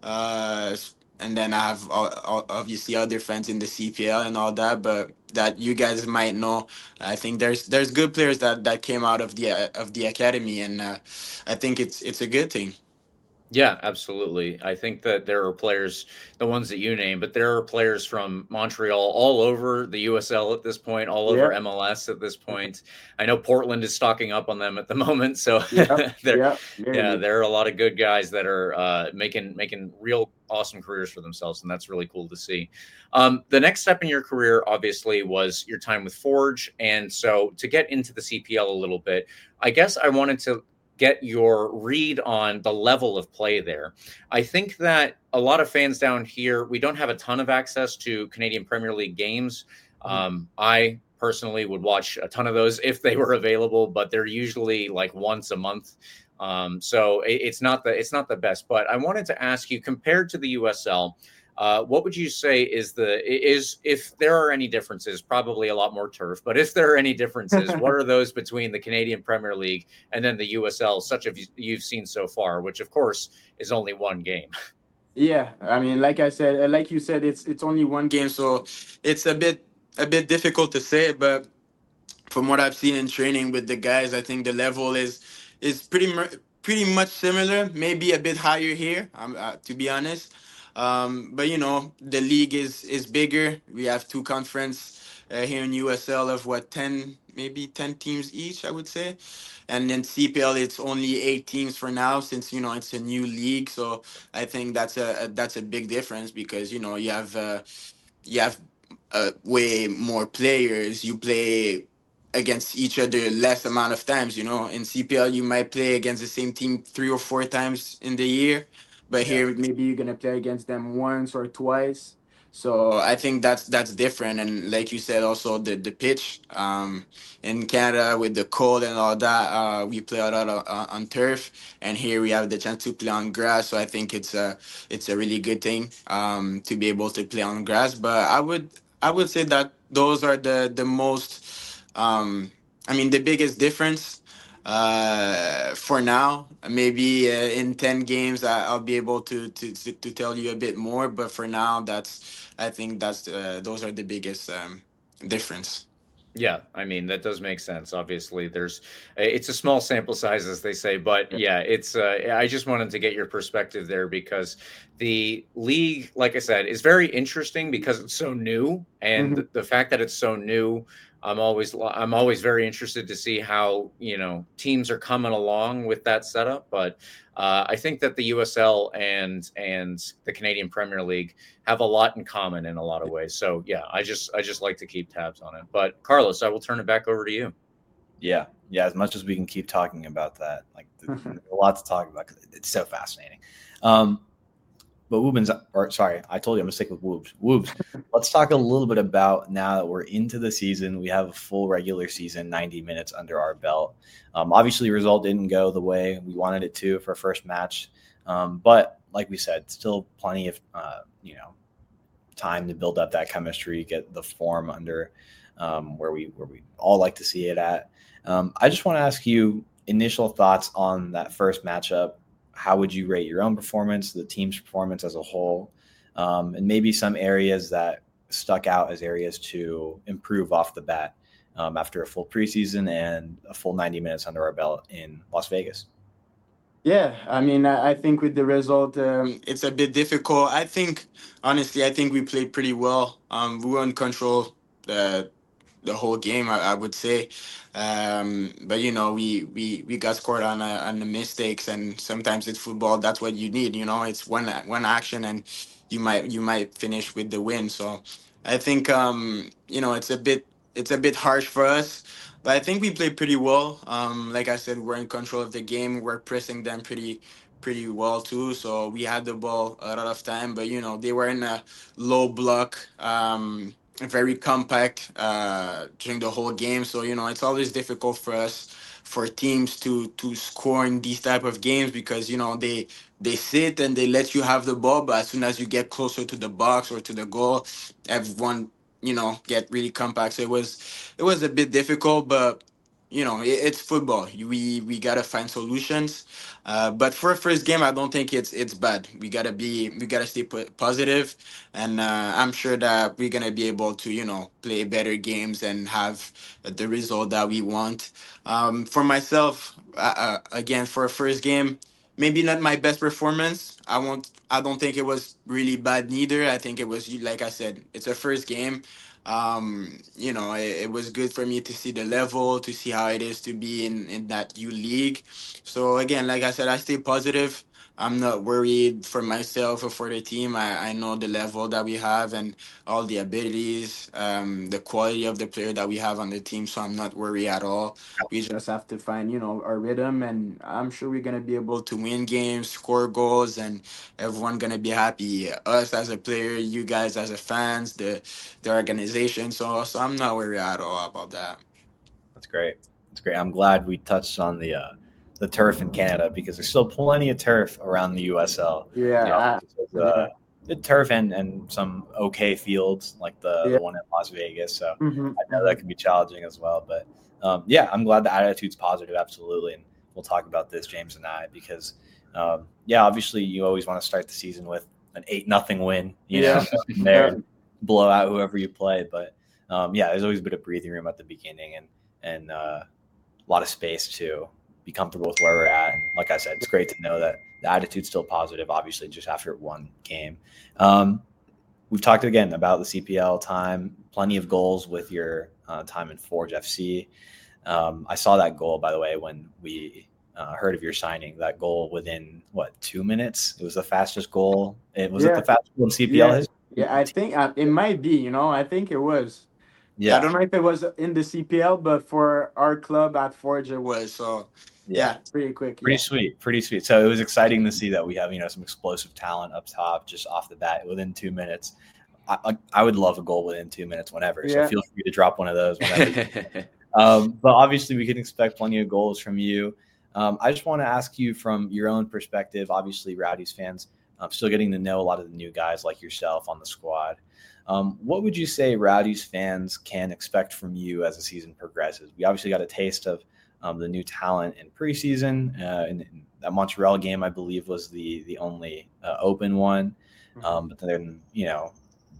Uh, and then I have all, all, obviously other friends in the C P L and all that, but that you guys might know. I think there's there's good players that, that came out of the uh, of the academy, and uh, I think it's it's a good thing. Yeah, absolutely. I think that there are players, the ones that you name, but there are players from Montreal all over the U S L at this point, all over Yeah. M L S at this point. I know Portland is stocking up on them at the moment, so Yeah, there, yeah, yeah, really. there are a lot of good guys that are uh, making making real awesome careers for themselves, and that's really cool to see. Um, the next step in your career, obviously, was your time with Forge, and so to get into the C P L a little bit, I guess I wanted to get your read on the level of play there. I think that a lot of fans down here, we don't have a ton of access to Canadian Premier League games. Um, I personally would watch a ton of those if they were available, but they're usually like once a month. Um, so it, it's not the it's not the best. But I wanted to ask you, compared to the U S L, uh, what would you say is the is if there are any differences? Probably a lot more turf, but if there are any differences, what are those between the Canadian Premier League and then the U S L, such as you've seen so far, which of course is only one game? Yeah, I mean, like I said, uh, like you said, it's it's only one game, so it's a bit a bit difficult to say. But from what I've seen in training with the guys, I think the level is is pretty mu- pretty much similar, maybe a bit higher here. Um, uh, to be honest, um, but you know, the league is is bigger. We have two conference uh, here in U S L of what ten, maybe ten teams each, I would say, and in C P L it's only eight teams for now since you know it's a new league. So I think that's a, a that's a big difference because you know you have uh, you have uh, way more players. You play against each other less amount of times. You know, in C P L you might play against the same team three or four times in the year, but Yeah. here maybe you're gonna play against them once or twice. So I think that's that's different, and like you said, also the the pitch um, in Canada with the cold and all that, uh, we play a lot of, uh, on turf, and here we have the chance to play on grass. So I think it's a it's a really good thing um, to be able to play on grass. But I would I would say that those are the the most um, I mean, the biggest difference uh, for now, maybe uh, in ten games, I, I'll be able to, to to to tell you a bit more. But for now, that's I think that's uh, those are the biggest um, difference. Yeah, I mean that does make sense. Obviously, there's it's a small sample size, as they say, but yeah, it's. Uh, I just wanted to get your perspective there because the league, like I said, is very interesting because it's so new, and Mhm. the fact that it's so new, I'm always I'm always very interested to see how you know teams are coming along with that setup. But uh, I think that the U S L and and the Canadian Premier League have a lot in common in a lot of ways. So yeah, I just I just like to keep tabs on it. But Carlos, I will turn it back over to you. Yeah, yeah. As much as we can keep talking about that, like there's a lot to talk about because it's so fascinating. Um, but Woobens, or sorry, I told you I'm gonna stick with Woobs. Woobs. Let's talk a little bit about now that we're into the season. We have a full regular season, ninety minutes under our belt. Um, obviously, the result didn't go the way we wanted it to for our first match, um, but like we said, still plenty of uh, you know time to build up that chemistry, get the form under um, where we where we all like to see it at. Um, I just want to ask you initial thoughts on that first matchup. How would you rate your own performance, the team's performance as a whole, um, and maybe some areas that stuck out as areas to improve off the bat um, after a full preseason and a full ninety minutes under our belt in Las Vegas? Yeah, I mean, I, I think with the result, um, it's a bit difficult. I think, honestly, I think we played pretty well. Um, we were in control. Uh, the whole game, I, I would say. Um, but you know, we, we, we got scored on a, on the mistakes, and sometimes it's football. That's what you need. You know, it's one one action, and you might you might finish with the win. So I think um, you know it's a bit it's a bit harsh for us, but I think we played pretty well. Um, like I said, we're in control of the game. We're pressing them pretty pretty well too. So we had the ball a lot of time, but you know they were in a low block. Um, very compact uh, during the whole game. So you know it's always difficult for us, for teams to to score in these type of games, because you know they they sit and they let you have the ball, but as soon as you get closer to the box or to the goal, everyone you know get really compact. So it was it was a bit difficult, but you know it, it's football. We we gotta find solutions. Uh, but for a first game, I don't think it's it's bad. We gotta be we gotta stay po- positive, and uh, I'm sure that we're gonna be able to you know play better games and have the result that we want. Um, for myself, uh, uh, again for a first game, maybe not my best performance. I won't. I don't think it was really bad neither. I think it was like I said, it's a first game. Um, you know, it, it was good for me to see the level, to see how it is to be in in that U League. So again, like I said, I stay positive. I'm not worried for myself or for the team. I, I know the level that we have and all the abilities, um, the quality of the player that we have on the team. So I'm not worried at all. We just have to find, you know, our rhythm, and I'm sure we're gonna be able to win games, score goals, and everyone gonna be happy. Us as a player, you guys as a fans, the the organization. So so I'm not worried at all about that. That's great. That's great. I'm glad we touched on the uh, the turf in Canada, because there's still plenty of turf around the U S L. Yeah, You know, I- because, uh, the turf and, and some okay fields like the, Yeah. the one in Las Vegas. So Mhm, I know that can be challenging as well. But um, yeah, I'm glad the attitude's positive. Absolutely. And we'll talk about this, James and I, because um, yeah, obviously you always want to start the season with an eight nothing win, you Yeah. know, go from there and blow out whoever you play. But um, yeah, there's always a bit of breathing room at the beginning, and, and uh, a lot of space to be comfortable with where we're at. And like I said, it's great to know that the attitude's still positive, obviously, just after one game. Um, we've talked again about the C P L time, plenty of goals with your uh, time in Forge F C. Um, I saw that goal, by the way, when we uh, heard of your signing. That goal within, what, two minutes? It was the fastest goal. It was Yeah. it the fastest goal in C P L Yeah. history? Yeah, I think uh, it might be. You know, I think it was. Yeah. I don't know if it was in the C P L, but for our club at Forge, it was. So yeah, pretty quick. Pretty Yeah. sweet, pretty sweet. So it was exciting to see that we have, you know, some explosive talent up top just off the bat within two minutes. I, I, I would love a goal within two minutes whenever. So Yeah. feel free to drop one of those whenever. um, but obviously, we can expect plenty of goals from you. Um, I just want to ask you from your own perspective. Obviously, Rowdies fans, I'm still getting to know a lot of the new guys like yourself on the squad. Um, what would you say Rowdies fans can expect from you as the season progresses? We obviously got a taste of um, the new talent in preseason. Uh, and, and that Montreal game, I believe, was the the only uh, open one. Um, but then, you know,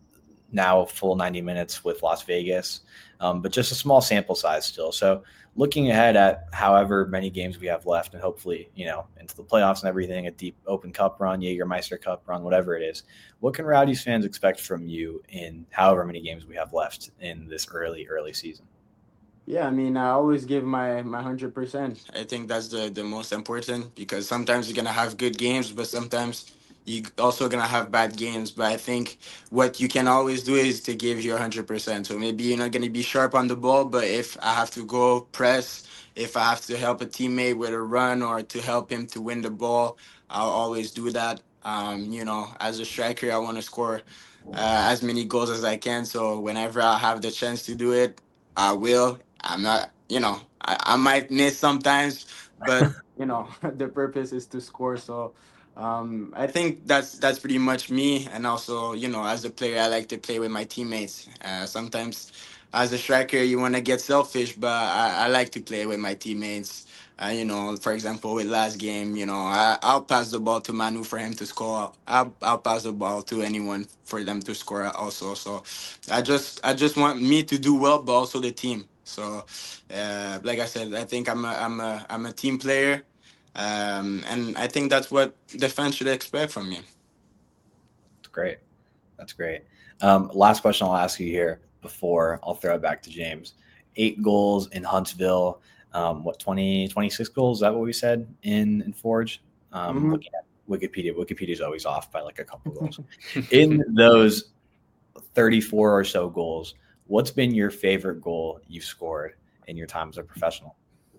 now full ninety minutes with Las Vegas, um, but just a small sample size still. So looking ahead at however many games we have left, and hopefully, you know, into the playoffs and everything, a deep Open Cup run, Jägermeister Cup run, whatever it is, what can Rowdies fans expect from you in however many games we have left in this early, early season? Yeah, I mean, I always give my my hundred percent. I think that's the the most important, because sometimes you're gonna have good games, but sometimes you also gonna have bad games. But I think what you can always do is to give your hundred percent. So maybe you're not gonna be sharp on the ball, but if I have to go press, if I have to help a teammate with a run or to help him to win the ball, I'll always do that. Um, you know, as a striker, I want to score uh, as many goals as I can. So whenever I have the chance to do it, I will. I'm not, you know, I, I might miss sometimes, but you know, the purpose is to score. So um, I think that's that's pretty much me. And also, you know, as a player, I like to play with my teammates. Uh, sometimes, as a striker, you want to get selfish, but I, I like to play with my teammates. Uh, you know, for example, with last game, you know, I, I'll pass the ball to Manu for him to score. I'll, I'll pass the ball to anyone for them to score also. So I just I just want me to do well, but also the team. So, uh, like I said, I think I'm a I'm a I'm a team player, um, and I think that's what the fans should expect from me. That's great. That's great. Um, last question I'll ask you here before. I'll throw it back to James. Eight goals in Huntsville. Um, what, twenty, twenty-six goals? Is that what we said in, in Forge? Um, Mhm. Looking at Wikipedia. Wikipedia's always off by like a couple goals. In those thirty-four or so goals, what's been your favorite goal you've scored in your time as a professional?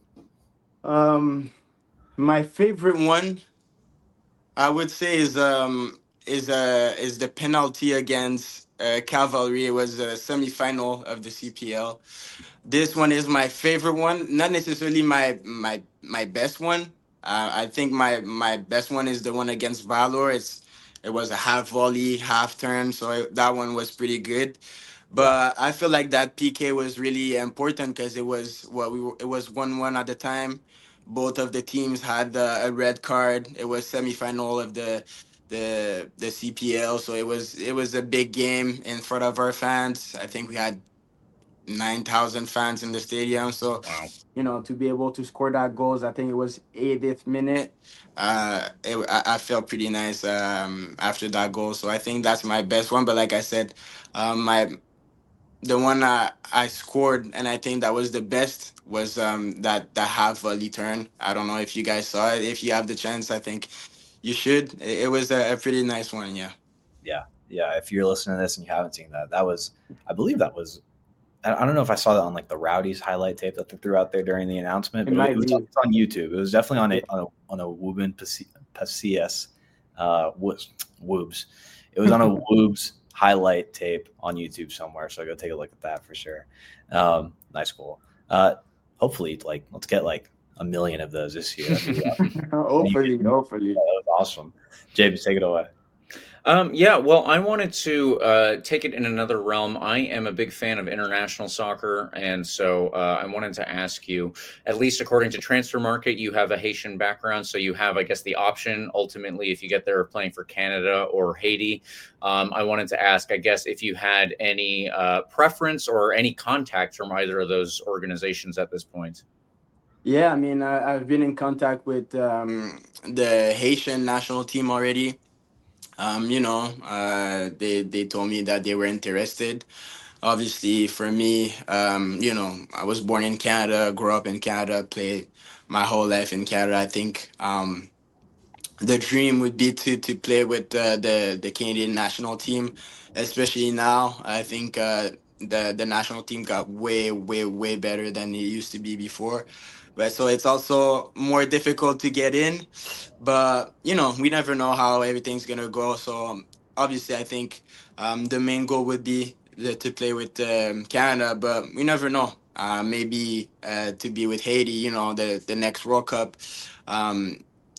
Um, my favorite one, I would say, is um is uh is the penalty against uh, Cavalry. It was a semifinal of the C P L. This one is my favorite one, not necessarily my my my best one. Uh, I think my my best one is the one against Valor. It's it was a half volley, half turn, so it, that one was pretty good. But I feel like that P K was really important because it was what we were, it was one one at the time. Both of the teams had uh, a red card. It was semifinal of the the the C P L, so it was it was a big game in front of our fans. I think we had nine thousand fans in the stadium. So, Wow. you know, to be able to score that goals, I think it was eightieth minute. Uh, it, I, I felt pretty nice um, after that goal. So I think that's my best one. But like I said, um, my the one I, I scored and I think that was the best was um, that that half volley turn. I don't know if you guys saw it. If you have the chance, I think you should. It, it was a, a pretty nice one. Yeah. Yeah. Yeah. If you're listening to this and you haven't seen that, that was, I believe that was, I I don't know if I saw that on like the Rowdies highlight tape that they threw out there during the announcement, It but might it was, be. it's on YouTube. It was definitely on a on a on a Woobin Pacias uh Woobs. Woobs. It was on a Woobs highlight tape on YouTube somewhere. So go take a look at that for sure. Um, nice goal. Uh, hopefully, like let's get like a million of those this year. That'd be awesome. hopefully, hopefully. Yeah, that was awesome. James, take it away. Um, yeah, well, I wanted to uh, take it in another realm. I am a big fan of international soccer, and so uh, I wanted to ask you, at least according to Transfer Market, you have a Haitian background, so you have, I guess, the option ultimately if you get there of playing for Canada or Haiti. Um, I wanted to ask, I guess, if you had any uh, preference or any contact from either of those organizations at this point. Yeah, I mean, I, I've been in contact with um, the Haitian national team already. Um, you know, uh, they they told me that they were interested. Obviously, for me, um, you know, I was born in Canada, grew up in Canada, played my whole life in Canada. I think um, the dream would be to to play with uh, the the Canadian national team, especially now. I think uh, the the national team got way way way better than it used to be before, but so it's also more difficult to get in. But you know, we never know how everything's gonna go. So um, obviously, I think um, the main goal would be the, to play with um, Canada, but we never know. Uh, maybe uh, to be with Haiti, you know, the the next World Cup. Um,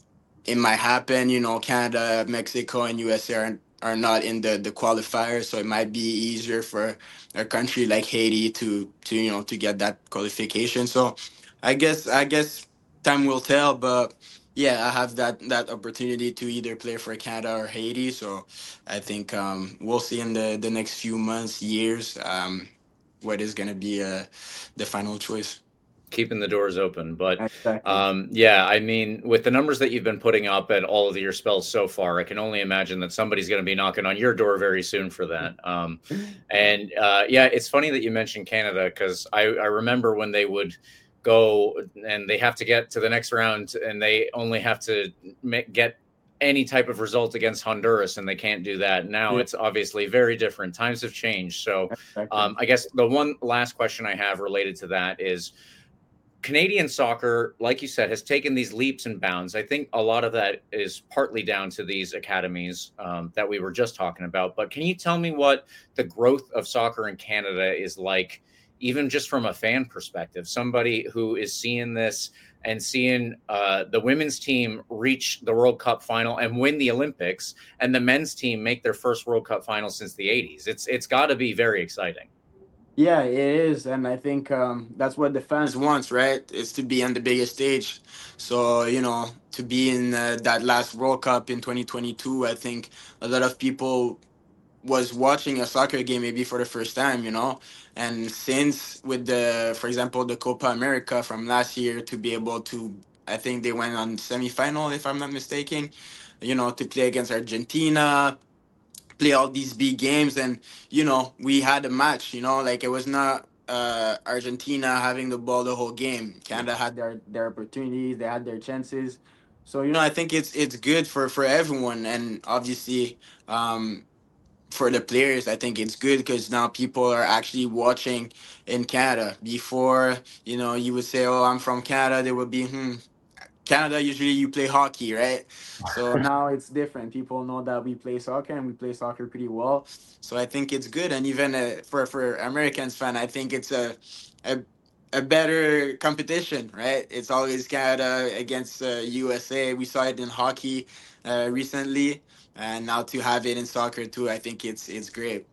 it might happen. You know, Canada, Mexico, and U S A are, are not in the, the qualifiers, so it might be easier for a country like Haiti to to you know to get that qualification. So, I guess I guess time will tell. But yeah, I have that that opportunity to either play for Canada or Haiti. So, I think um, we'll see in the the next few months, years, um, what is going to be uh, the final choice. Keeping the doors open. But Exactly. um, yeah, I mean, with the numbers that you've been putting up at all of your spells so far, I can only imagine that somebody's going to be knocking on your door very soon for that. Um, and uh, yeah, it's funny that you mentioned Canada because I, I remember when they would go and they have to get to the next round and they only have to make, get any type of result against Honduras, and they can't do that. Now Yeah. it's obviously very different. Times have changed. So Exactly. um, I guess the one last question I have related to that is, Canadian soccer, like you said, has taken these leaps and bounds. I think a lot of that is partly down to these academies um, that we were just talking about. But can you tell me what the growth of soccer in Canada is like, even just from a fan perspective? Somebody who is seeing this and seeing uh, the women's team reach the World Cup final and win the Olympics, and the men's team make their first World Cup final since the eighties. It's it's got to be very exciting. Yeah, it is, and I think um, that's what the fans want, right? Is to be on the biggest stage. So you know, to be in uh, that last World Cup in twenty twenty-two, I think a lot of people was watching a soccer game maybe for the first time, you know. And since with the, for example, the Copa America from last year to be able to, I think they went on semifinal if I'm not mistaken, you know, to play against Argentina, play all these big games, and you know we had a match. You know, like it was not uh, Argentina having the ball the whole game. Canada had their their opportunities, they had their chances. So you know, I think it's it's good for for everyone, and obviously. Um, for the players, I think it's good because now people are actually watching in Canada. Before, you know, you would say, "Oh, I'm from Canada." They would be, "Hmm, Canada, usually you play hockey, right?" So now it's different. People know that we play soccer and we play soccer pretty well. So I think it's good. And even uh, for for Americans fan, I think it's a a a better competition, right? It's always Canada against uh, U S A. We saw it in hockey uh, recently, and now to have it in soccer too, I think it's it's great.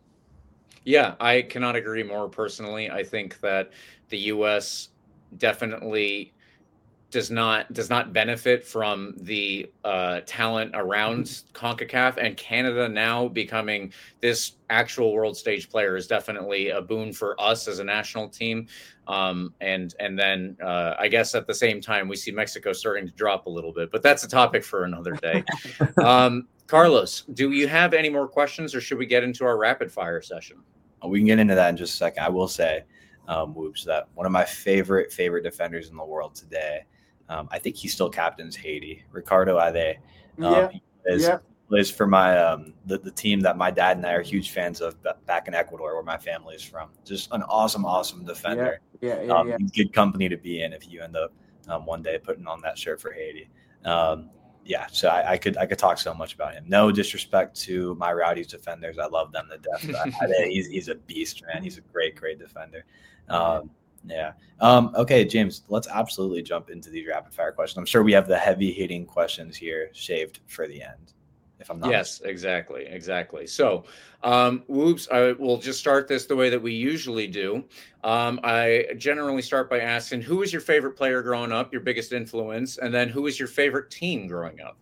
Yeah, I cannot agree more personally. I think that the U S definitely does not does not benefit from the uh, talent around CONCACAF, and Canada now becoming this actual world stage player is definitely a boon for us as a national team. Um, and and then uh, I guess at the same time we see Mexico starting to drop a little bit, but that's a topic for another day. Um, Carlos, do you have any more questions, or should we get into our rapid fire session? We can get into that in just a second. I will say, um, Whoops, that one of my favorite favorite defenders in the world today. Um, I think he still captains Haiti. Ricardo Ade. Um, Yeah, he plays, yeah. plays for my um, the, the team that my dad and I are huge fans of back in Ecuador, where my family is from. Just an awesome, awesome defender. Yeah, yeah, yeah, Um, yeah. he's good company to be in if you end up um, one day putting on that shirt for Haiti. Um, yeah, so I, I could I could talk so much about him. No disrespect to my Rowdies defenders, I love them to death. But I, he's he's a beast, man. He's a great, great defender. Um, yeah. Um, okay, James, let's absolutely jump into these rapid fire questions. I'm sure we have the heavy hitting questions here shaved for the end. If I'm not yes, mistaken. exactly, exactly. So, um, whoops, I will just start this the way that we usually do. Um, I generally start by asking, who was your favorite player growing up, your biggest influence, and then who was your favorite team growing up?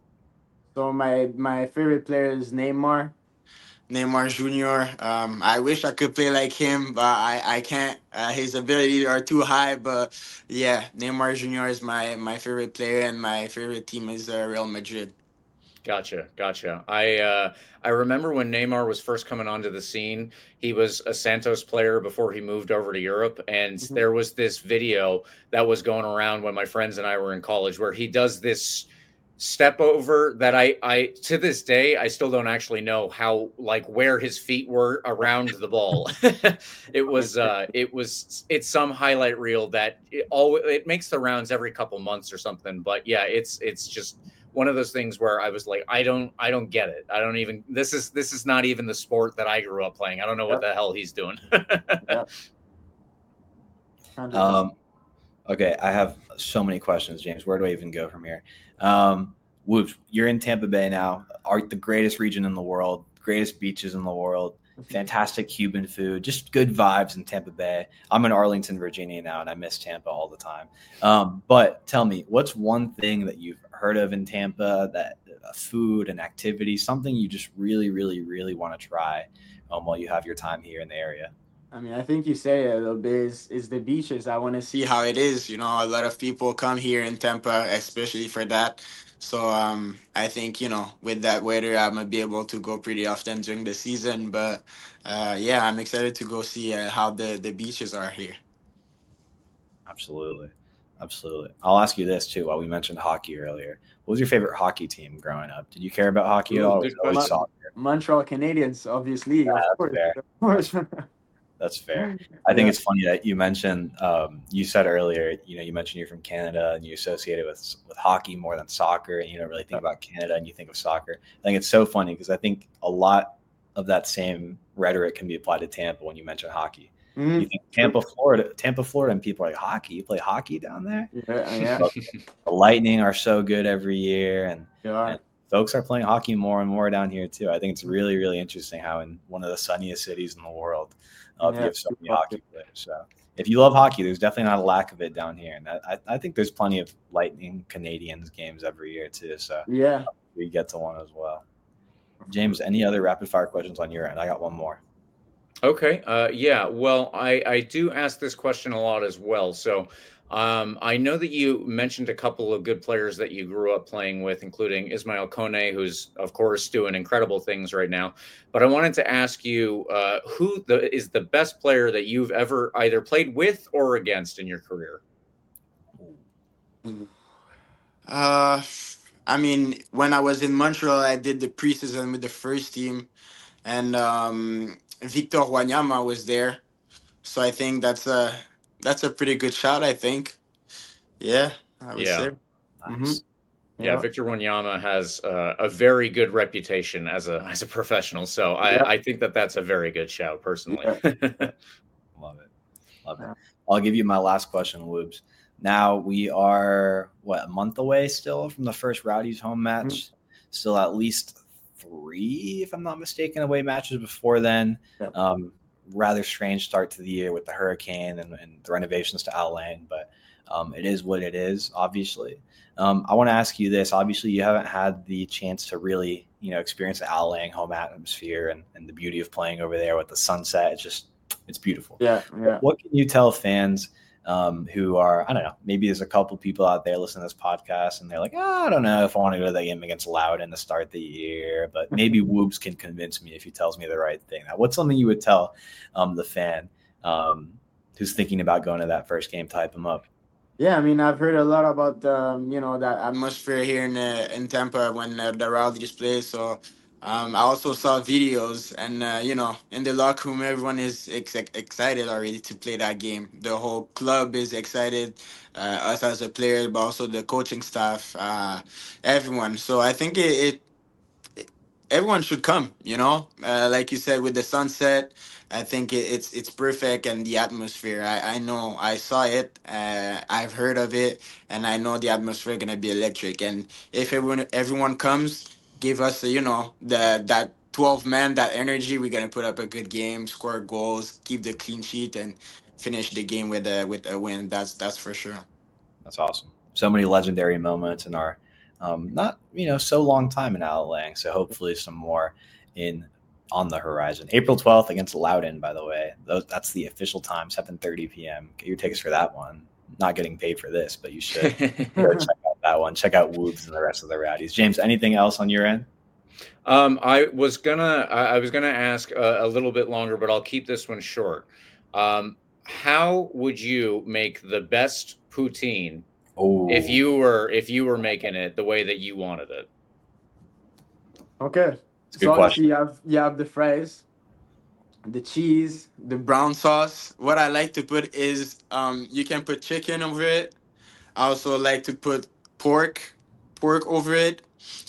So my my favorite player is Neymar. Neymar Junior Um, I wish I could play like him, but I, I can't. Uh, his abilities are too high. But yeah, Neymar Junior is my, my favorite player, and my favorite team is uh, Real Madrid. Gotcha, gotcha. I uh, I remember when Neymar was first coming onto the scene. He was a Santos player before he moved over to Europe, and mm-hmm. there was this video that was going around when my friends and I were in college, where he does this step over that I, I to this day I still don't actually know how, like, where his feet were around the ball. it was uh it was it's some highlight reel that it all it makes the rounds every couple months or something. But yeah, it's it's just one of those things where I was like, I don't I don't get it. I don't even this is this is not even the sport that I grew up playing. I don't know what the hell he's doing. um okay, I have so many questions, James. Where do I even go from here? Um, Whoops, you're in Tampa Bay now, are the greatest region in the world, greatest beaches in the world, fantastic Cuban food, just good vibes in Tampa Bay. I'm in Arlington, Virginia now, and I miss Tampa all the time. Um, but tell me, what's one thing that you've heard of in Tampa, that uh, food and activity, something you just really, really, really want to try um, while you have your time here in the area? I mean, I think you say it a little bit, is, is the beaches. I want to see how it is. You know, a lot of people come here in Tampa, especially for that. So um, I think, you know, with that weather, I'm going to be able to go pretty often during the season. But uh, yeah, I'm excited to go see uh, how the, the beaches are here. Absolutely. Absolutely. I'll ask you this too, while we mentioned hockey earlier. What was your favorite hockey team growing up? Did you care about hockey Ooh, at all? Or was it soccer? Montreal Canadiens, obviously. Yeah, of course. Fair. Of course. That's fair. I think yeah. It's funny that you mentioned, um, you said earlier, you know, you mentioned you're from Canada and you associate it with, with hockey more than soccer, and you don't really think about Canada and you think of soccer. I think it's so funny because I think a lot of that same rhetoric can be applied to Tampa when you mention hockey. Mm-hmm. You think Tampa, Florida, Tampa, Florida, and people are like, hockey? You play hockey down there? Yeah, yeah. The Lightning are so good every year, and, yeah. and folks are playing hockey more and more down here too. I think it's really, really interesting how in one of the sunniest cities in the world, Uh, yeah, you have so many hockey players. So if you love hockey, there's definitely not a lack of it down here. And I, I think there's plenty of Lightning Canadiens games every year too. So yeah, we get to one as well. James, any other rapid fire questions on your end? I got one more. Okay. Uh, yeah. Well, I, I do ask this question a lot as well. So Um, I know that you mentioned a couple of good players that you grew up playing with, including Ismail Kone, who's, of course, doing incredible things right now. But I wanted to ask you, uh, who the, is the best player that you've ever either played with or against in your career? Uh, I mean, when I was in Montreal, I did the preseason with the first team, and um, Victor Wanyama was there. So I think that's a that's a pretty good shot. I think, yeah, I would Yeah. say. Nice. Mhm. Yeah, Victor Wanyama has uh, a very good reputation as a as a professional. So I, Yeah. I think that that's a very good shout, personally. Yeah. Love it. Love it. Yeah. I'll give you my last question, Woobs. Now we are, what, a month away still from the first Rowdies home match? Mm-hmm. Still at least three, if I'm not mistaken, away matches before then. Yeah. Um, rather strange start to the year with the hurricane and, and the renovations to Al Lang, but um, it is what it is, obviously. Um, I want to ask you this. Obviously, you haven't had the chance to really, you know, experience the Al Lang home atmosphere and, and the beauty of playing over there with the sunset. It's just, it's beautiful. Yeah, yeah. What can you tell fans um, who are, I don't know, maybe there's a couple people out there listening to this podcast and they're like, oh, I don't know if I want to go to that game against Loudoun to start the year, but maybe Woobs can convince me if he tells me the right thing. Now, what's something you would tell um, the fan um, who's thinking about going to that first game to hype him up? Yeah, I mean, I've heard a lot about um, you know, that atmosphere here in uh, in Tampa when uh, the Rowdies play. So um, I also saw videos, and uh, you know, in the locker room, everyone is ex- excited already to play that game. The whole club is excited, uh, us as a player, but also the coaching staff, uh, everyone. So I think it, it everyone should come. You know, uh, like you said, with the sunset. I think it, it's it's perfect, and the atmosphere. I, I know I saw it. Uh, I've heard of it, and I know the atmosphere gonna be electric. And if everyone everyone comes, give us you know the that twelve man, that energy. We're gonna put up a good game, score goals, keep the clean sheet, and finish the game with a with a win. That's that's for sure. That's awesome. So many legendary moments in our um, not you know so long time in Al Lang. So hopefully some more in. On the horizon. April twelfth against Loudoun, by the way. Those, that's the official time, seven thirty p.m. Get your tickets for that one. Not getting paid for this, but you should go check out that one. Check out Woobs and the rest of the Rowdies. James, anything else on your end? Um, I was gonna I, I was gonna ask a, a little bit longer, but I'll keep this one short. Um, how would you make the best poutine Oh, if you were if you were making it the way that you wanted it? Okay. It's a good So obviously question. you have you have the fries, the cheese, the brown sauce. What I like to put is um you can put chicken over it. I also like to put pork, pork over it.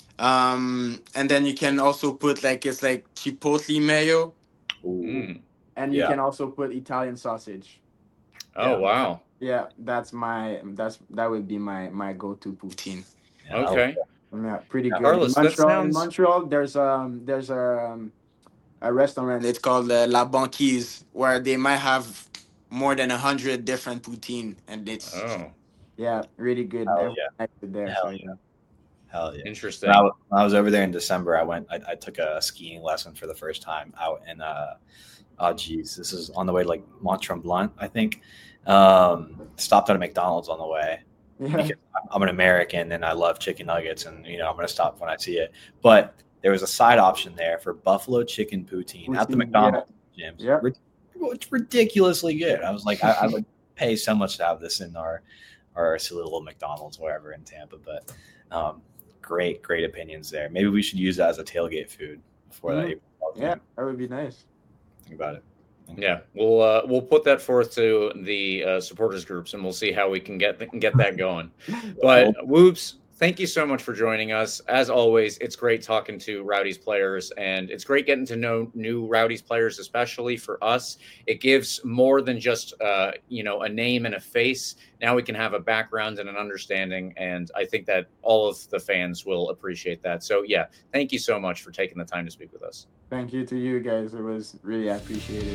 Um and then you can also put like it's like chipotle mayo, Ooh. Mm. and you Yeah. can also put Italian sausage. Oh Yeah. wow. Yeah, that's my that's that would be my my go-to poutine. Yeah, I Okay. Yeah, pretty Yeah. good. Carlos, in that Montreal, in sounds Montreal, there's um there's a um, a restaurant. It's called uh, La Banquise, where they might have more than a hundred different poutine, and it's oh yeah, really good. Hell Everyone yeah. likes it there. Hell So yeah. yeah. Hell yeah. interesting. When I, was, when I was over there in December, I went, I, I took a skiing lesson for the first time out in, uh, oh, geez, this is on the way to like Mont Tremblant, I think. Um, stopped at a McDonald's on the way. Yeah. Because I'm an American and I love chicken nuggets, and you know I'm going to stop when I see it. But there was a side option there for buffalo chicken poutine at the Poutine, McDonald's, James. Yeah. Rid- It's ridiculously good. I was like, I, I would pay so much to have this in our our silly little McDonald's wherever in Tampa. But um, great, great opinions there. Maybe we should use that as a tailgate food before that Mhm. April twelfth Yeah, game. that would be nice. Think about it. Yeah, we'll uh, we'll put that forth to the uh, supporters groups, and we'll see how we can get get that going. But Woobs, thank you so much for joining us. As always, it's great talking to Rowdies players, and it's great getting to know new Rowdies players, especially for us. It gives more than just uh, you know a name and a face. Now we can have a background and an understanding, and I think that all of the fans will appreciate that. So yeah, thank you so much for taking the time to speak with us. Thank you to you guys. It was really appreciated.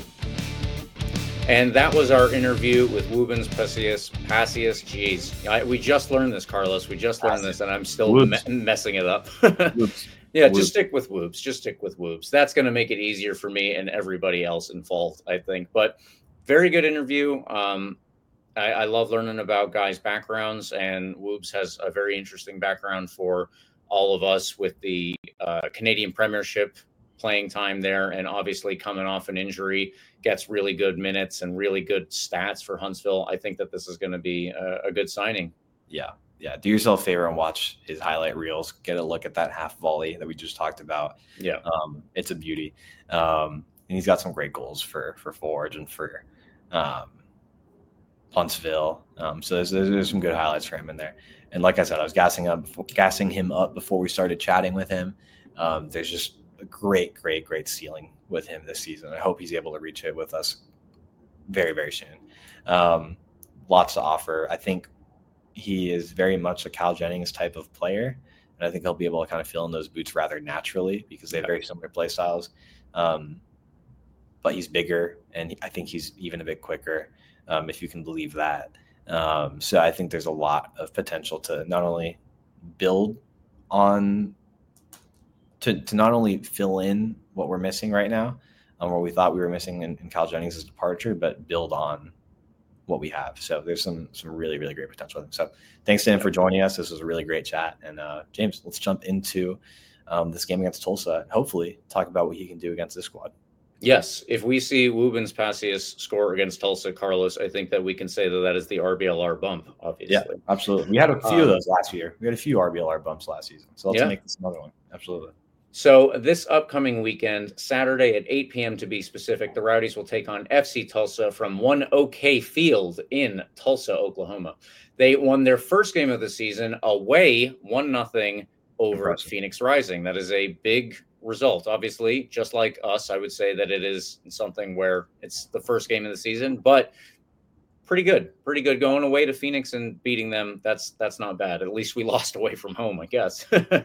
And that was our interview with Woobens Passius. Passius, jeez, I, we just learned this, Carlos. We just learned this, and I'm still me- messing it up. Woobs. Yeah, Woobs. just stick with Woobs. Just stick with Woobs. That's going to make it easier for me and everybody else involved, I think. But very good interview. Um, I, I love learning about guys' backgrounds, and Woobs has a very interesting background for all of us with the uh, Canadian Premiership playing time there, and obviously coming off an injury, gets really good minutes and really good stats for Huntsville. I think that this is going to be a, a good signing. Yeah. Yeah. Do yourself a favor and watch his highlight reels. Get a look at that half volley that we just talked about. Yeah. Um, it's a beauty. Um, and he's got some great goals for, for Forge and for um, Huntsville. Um, so there's, there's, there's some good highlights for him in there. And like I said, I was gassing up, before, gassing him up before we started chatting with him. Um, there's just a great, great, great ceiling with him this season. I hope he's able to reach it with us very, very soon. Um, lots to offer. I think he is very much a Cal Jennings type of player, and I think he'll be able to kind of fill in those boots rather naturally because they have very similar play styles. Um, but he's bigger, and I think he's even a bit quicker, um, if you can believe that. Um, so I think there's a lot of potential to not only build on To, to not only fill in what we're missing right now, um, what we thought we were missing in, in Cal Jennings' departure, but build on what we have. So there's some some really, really great potential with him. So thanks to him for joining us. This was a really great chat. And uh, James, let's jump into um, this game against Tulsa and hopefully talk about what he can do against this squad. Yes, if we see Woobens Passius score against Tulsa, Carlos, I think that we can say that that is the R B L R bump, obviously. Yeah, absolutely. We had a few um, of those last year. We had a few R B L R bumps last season. So let's yeah. make this another one. Absolutely. So this upcoming weekend, Saturday at eight p.m. to be specific, the Rowdies will take on F C Tulsa from One OK Field in Tulsa, Oklahoma. They won their first game of the season away one nothing over Impressive. Phoenix Rising. That is a big result. Obviously, just like us, I would say that it is something where it's the first game of the season, but pretty good. Pretty good going away to Phoenix and beating them. That's that's not bad. At least we lost away from home, I guess.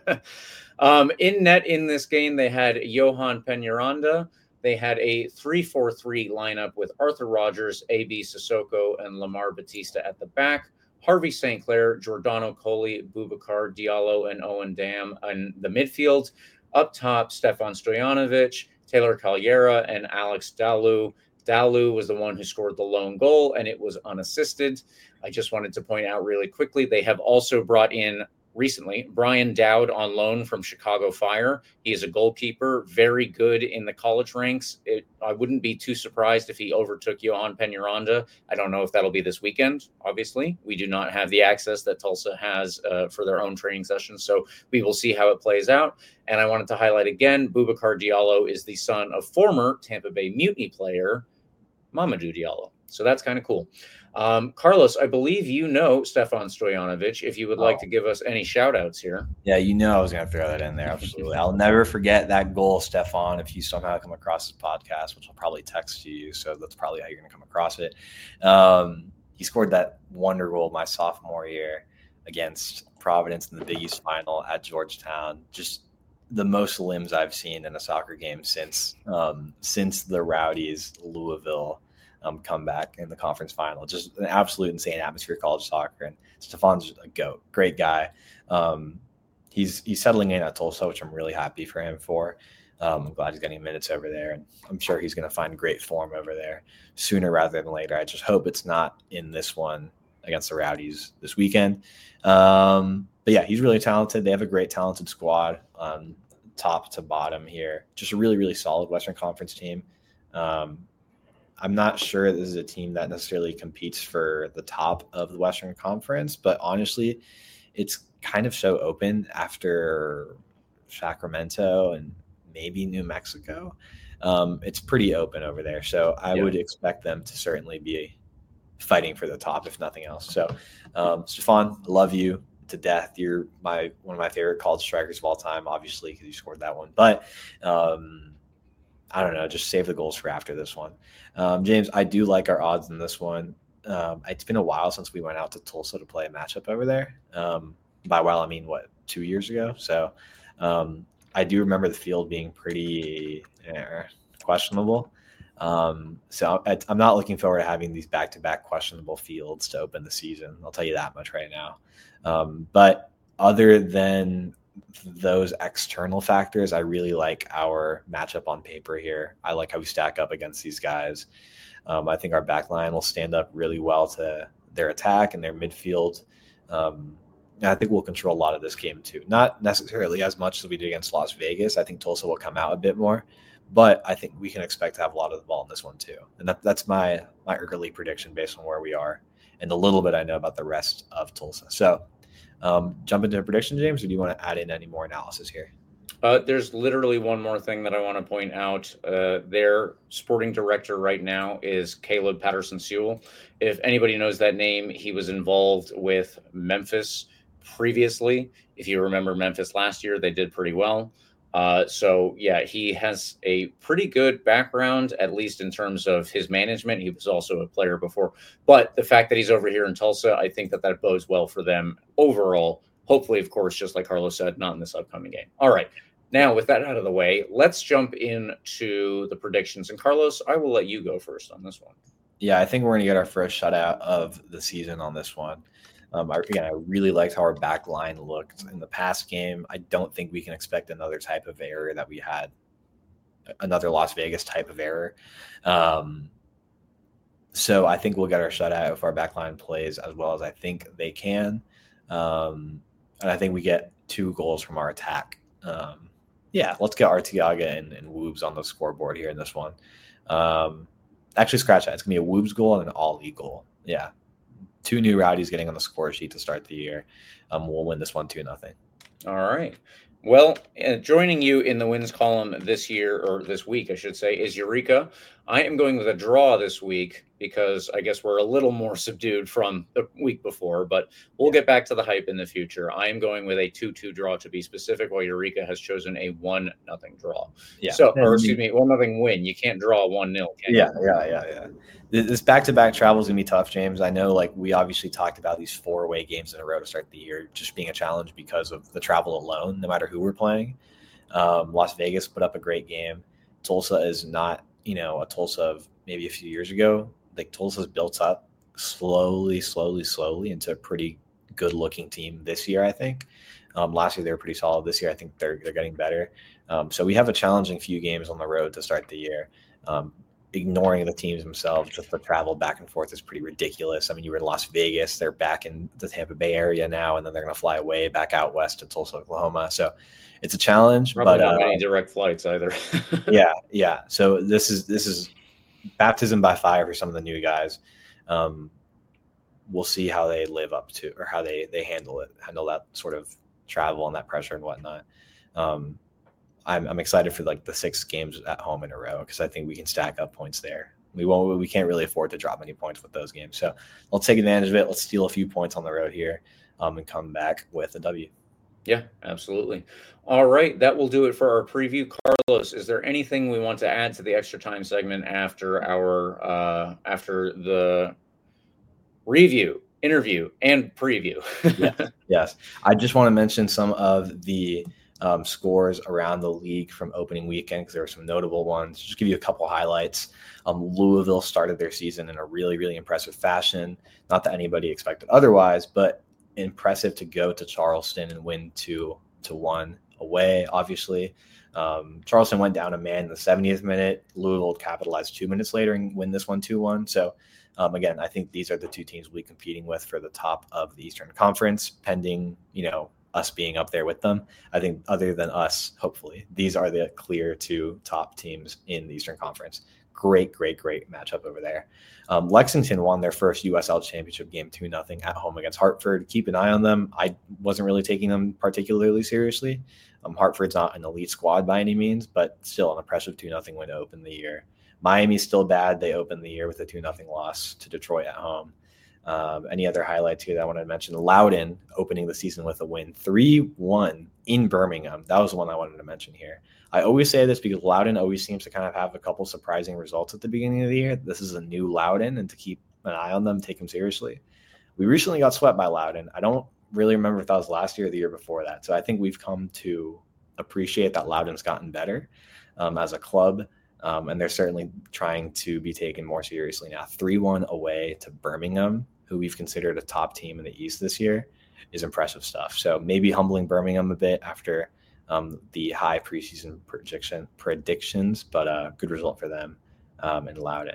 Um, in net in this game, they had Johan Peñaranda. They had a three four three lineup with Arthur Rogers, A B Sissoko, and Lamar Batista at the back. Harvey Saint Clair, Giordano Coley, Boubacar Diallo, and Owen Dam in the midfield. Up top, Stefan Stojanovic, Taylor Calera, and Alex Dalu. Dalu was the one who scored the lone goal, and it was unassisted. I just wanted to point out really quickly, they have also brought in recently Brian Dowd on loan from Chicago Fire. He is a goalkeeper, very good in the college ranks. It, I wouldn't be too surprised if he overtook Johan Peñaranda. I don't know if that'll be this weekend. Obviously, we do not have the access that Tulsa has uh, for their own training sessions, so we will see how it plays out. And I wanted to highlight again, Boubacar Diallo is the son of former Tampa Bay Mutiny player Mamadou Diallo. So that's kind of cool. Um, Carlos, I believe you know Stefan Stojanovic. If you would like oh. to give us any shout outs here. Yeah, you know I was going to throw that in there. Absolutely. I'll never forget that goal, Stefan, if you somehow come across this podcast, which I'll probably text to you. So that's probably how you're going to come across it. Um, he scored that wonder goal my sophomore year against Providence in the Big East final at Georgetown. Just the most limbs I've seen in a soccer game since um, since the Rowdies Louisville Um, comeback in the conference final. Just an absolute insane atmosphere of college soccer. And Stefan's a goat, great guy. Um, he's he's settling in at Tulsa, which I'm really happy for him for. Um, I'm glad he's getting minutes over there, and I'm sure he's going to find great form over there sooner rather than later. I just hope it's not in this one against the Rowdies this weekend. Um, but yeah, he's really talented. They have a great talented squad, um, top to bottom here. Just a really, really solid Western Conference team. Um, I'm not sure this is a team that necessarily competes for the top of the Western Conference, but honestly, it's kind of so open after Sacramento and maybe New Mexico. Um, it's pretty open over there. So I yeah. would expect them to certainly be fighting for the top, if nothing else. So um, Stefan, I love you to death. You're my one of my favorite college strikers of all time, obviously, because you scored that one. But um, I don't know, just save the goals for after this one. Um, James, I do like our odds in this one. Um, it's been a while since we went out to Tulsa to play a matchup over there. Um, by a while, I mean, what, two years ago? So um, I do remember the field being pretty eh, questionable. Um, so I, I'm not looking forward to having these back-to-back questionable fields to open the season. I'll tell you that much right now. Um, but other than those external factors, I really like our matchup on paper here. I like how we stack up against these guys. Um, I think our back line will stand up really well to their attack and their midfield. Um, and I think we'll control a lot of this game too. Not necessarily as much as we did against Las Vegas. I think Tulsa will come out a bit more, but I think we can expect to have a lot of the ball in this one too. And that, that's my my early prediction based on where we are and a little bit I know about the rest of Tulsa. So um, jump into a prediction, James, or do you want to add in any more analysis here? Uh, there's literally one more thing that I want to point out. Uh, their sporting director right now is Caleb Patterson-Sewell. If anybody knows that name, he was involved with Memphis previously. If you remember Memphis last year, they did pretty well. Uh, so, yeah, he has a pretty good background, at least in terms of his management. He was also a player before. But the fact that he's over here in Tulsa, I think that that bodes well for them overall. Hopefully, of course, just like Carlos said, not in this upcoming game. All right. Now, with that out of the way, let's jump into the predictions. And Carlos, I will let you go first on this one. Yeah, I think we're going to get our first shutout of the season on this one. Um, I, again, I really liked how our back line looked in the past game. I don't think we can expect another type of error that we had, another Las Vegas type of error. Um, so I think we'll get our shutout if our back line plays as well as I think they can. Um, and I think we get two goals from our attack. Um, yeah, let's get Arteaga and, and Woobs on the scoreboard here in this one. Um, actually, scratch that. It's going to be a Woobs goal and an Ollie goal. Yeah. Two new Rowdies getting on the score sheet to start the year. Um, we'll win this one two nothing. All right. Well, uh, joining you in the wins column this year, or this week, I should say, is Eureka. I am going with a draw this week because I guess we're a little more subdued from the week before, but we'll yeah. get back to the hype in the future. I am going with a two two draw to be specific, while Eureka has chosen a one nothing draw. Yeah. So, or excuse me, one nothing win. You can't draw one nil. Yeah, yeah, yeah, yeah. This back-to-back travel is going to be tough, James. I know, like, we obviously talked about these four away games in a row to start the year just being a challenge because of the travel alone, no matter who we're playing. Um, Las Vegas put up a great game. Tulsa is not, you know, a Tulsa of maybe a few years ago. Like, Tulsa's built up slowly, slowly, slowly into a pretty good-looking team this year, I think. Um, last year, they were pretty solid. This year, I think they're, they're getting better. Um, so we have a challenging few games on the road to start the year. Um, ignoring the teams themselves, just the travel back and forth is pretty ridiculous. I mean, you were in Las Vegas, they're back in the Tampa Bay area now, and then they're going to fly away back out west to Tulsa, Oklahoma. So it's a challenge. Probably but not uh, many direct flights either. yeah, yeah. So this is this is baptism by fire for some of the new guys. Um, we'll see how they live up to, or how they they handle it, handle that sort of travel and that pressure and whatnot. Um, I'm, I'm excited for like the six games at home in a row because I think we can stack up points there. We won't. We can't really afford to drop any points with those games. So let's take advantage of it. Let's steal a few points on the road here, um, and come back with a W. Yeah, absolutely. All right, that will do it for our preview. Carlos, is there anything we want to add to the extra time segment after our uh, after the review, interview, and preview? yes, yes. I just want to mention some of the Um, scores around the league from opening weekend because there were some notable ones. Just give you a couple highlights. Um, Louisville started their season in a really, really impressive fashion. Not that anybody expected otherwise, but impressive to go to Charleston and win two to one away. Obviously, um, Charleston went down a man in the seventieth minute. Louisville capitalized two minutes later and win this one two one. So um, again, I think these are the two teams we'll be competing with for the top of the Eastern Conference, pending you know. us being up there with them. I think other than us, hopefully, these are the clear two top teams in the Eastern Conference. Great, great, great matchup over there. Um, Lexington won their first U S L championship game two nothing at home against Hartford. Keep an eye on them. I wasn't really taking them particularly seriously. Um, Hartford's not an elite squad by any means, but still an impressive two nothing win to open the year. Miami's still bad. They opened the year with a two nothing loss to Detroit at home. Um, any other highlights here that I wanted to mention? Loudoun opening the season with a win, three one in Birmingham. That was the one I wanted to mention here. I always say this because Loudoun always seems to kind of have a couple surprising results at the beginning of the year. This is a new Loudoun, and to keep an eye on them, take them seriously. We recently got swept by Loudoun. I don't really remember if that was last year or the year before that. So I think we've come to appreciate that Loudoun's gotten better um, as a club. Um, and they're certainly trying to be taken more seriously now. three one away to Birmingham, who we've considered a top team in the East this year, is impressive stuff. So maybe humbling Birmingham a bit after um, the high preseason prediction predictions, but a uh, good result for them um, in Loudoun.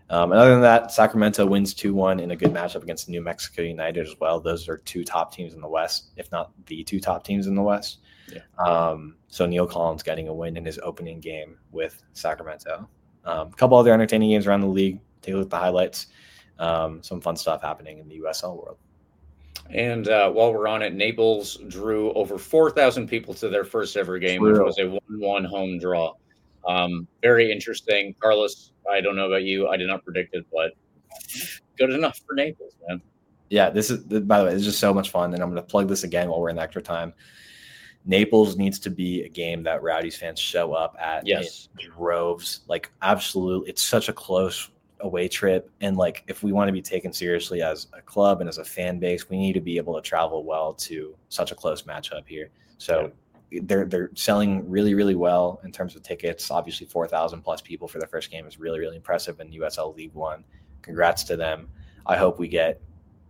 Um, and other than that, Sacramento wins two one in a good matchup against New Mexico United as well. Those are two top teams in the West, if not the two top teams in the West. Yeah. Um, so Neil Collins getting a win in his opening game with Sacramento. Um, a couple other entertaining games around the league. Take a look at the highlights. Um, some fun stuff happening in the U S L world. And uh, while we're on it, Naples drew over four thousand people to their first ever game, True. which was a one one home draw. Um, very interesting. Carlos, I don't know about you. I did not predict it, but good enough for Naples, man. Yeah, this is, by the way, this is just so much fun. And I'm going to plug this again while we're in extra time. Naples needs to be a game that Rowdies fans show up at. Yes. In droves. Like, absolutely. It's such a close away trip. And, like, if we want to be taken seriously as a club and as a fan base, we need to be able to travel well to such a close matchup here. So, yeah. They're they're selling really, really well in terms of tickets. Obviously, four thousand plus people for their first game is really, really impressive in U S L League One. Congrats to them. I hope we get,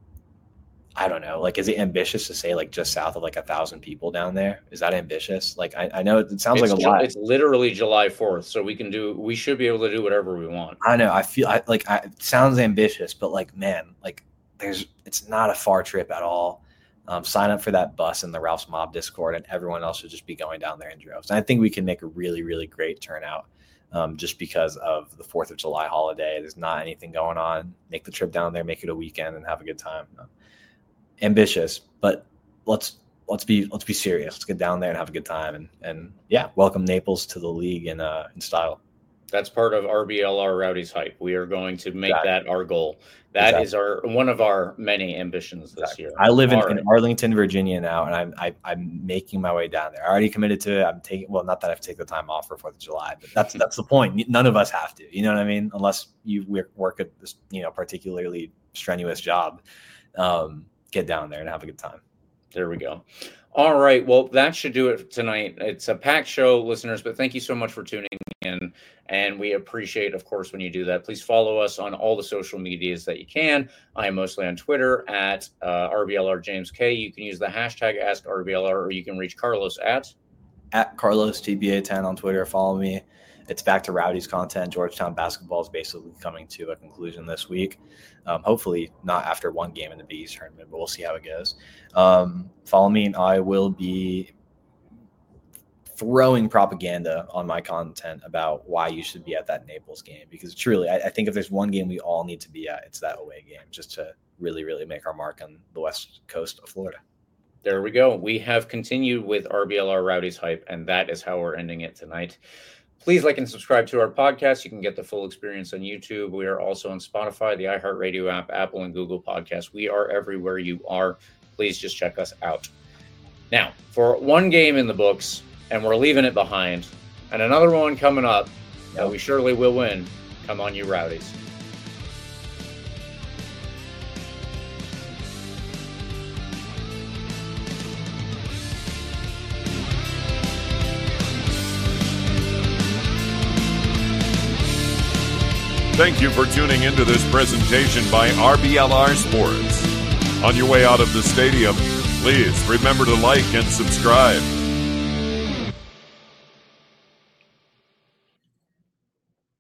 I don't know, like, is it ambitious to say, like, just south of, like, a thousand people down there? Is that ambitious? Like, I, I know it sounds it's like a ju- lot. It's literally July fourth, so we can do, we should be able to do whatever we want. I know. I feel I, like I, it sounds ambitious, but, like, man, like, there's, it's not a far trip at all. Um, sign up for that bus in the Ralph's Mob Discord, and everyone else should just be going down there in droves. And I think we can make a really, really great turnout um, just because of the fourth of July holiday. There's not anything going on. Make the trip down there, make it a weekend, and have a good time. Ambitious, but let's let's be let's be serious. Let's get down there and have a good time, and and yeah, welcome Naples to the league in uh, in style. That's part of R B L R Rowdies hype. We are going to make Exactly. that our goal. That Exactly. is our one of our many ambitions this Exactly. year. I live in, All in right. Arlington, Virginia now, and I'm I, I'm making my way down there. I already committed to it. I'm taking well, not that I have to take the time off for Fourth of July, but that's that's the point. None of us have to. You know what I mean? Unless you work, work at this, you know, particularly strenuous job, um, get down there and have a good time. There we go. All right. Well, that should do it tonight. It's a packed show, listeners, but thank you so much for tuning in. And we appreciate, of course, when you do that. Please follow us on all the social medias that you can. I am mostly on Twitter at uh, R B L R James K. You can use the hashtag Ask R B L R, or you can reach Carlos at At Carlos T B A ten on Twitter. Follow me. It's back to Rowdies content. Georgetown basketball is basically coming to a conclusion this week. Um, hopefully not after one game in the Big East tournament, but we'll see how it goes. Um, follow me, and I will be throwing propaganda on my content about why you should be at that Naples game. Because truly, I, I think if there's one game we all need to be at, it's that away game, just to really, really make our mark on the west coast of Florida. There we go. We have continued with R B L R Rowdies hype, and that is how we're ending it tonight. Please like and subscribe to our podcast. You can get the full experience on YouTube. We are also on Spotify, the iHeartRadio app, Apple, and Google Podcasts. We are everywhere you are. Please just check us out. Now, for one game in the books, and we're leaving it behind, and another one coming up that we surely will win. Come on, you Rowdies. Thank you for tuning into this presentation by R B L R Sports. On your way out of the stadium, please remember to like and subscribe.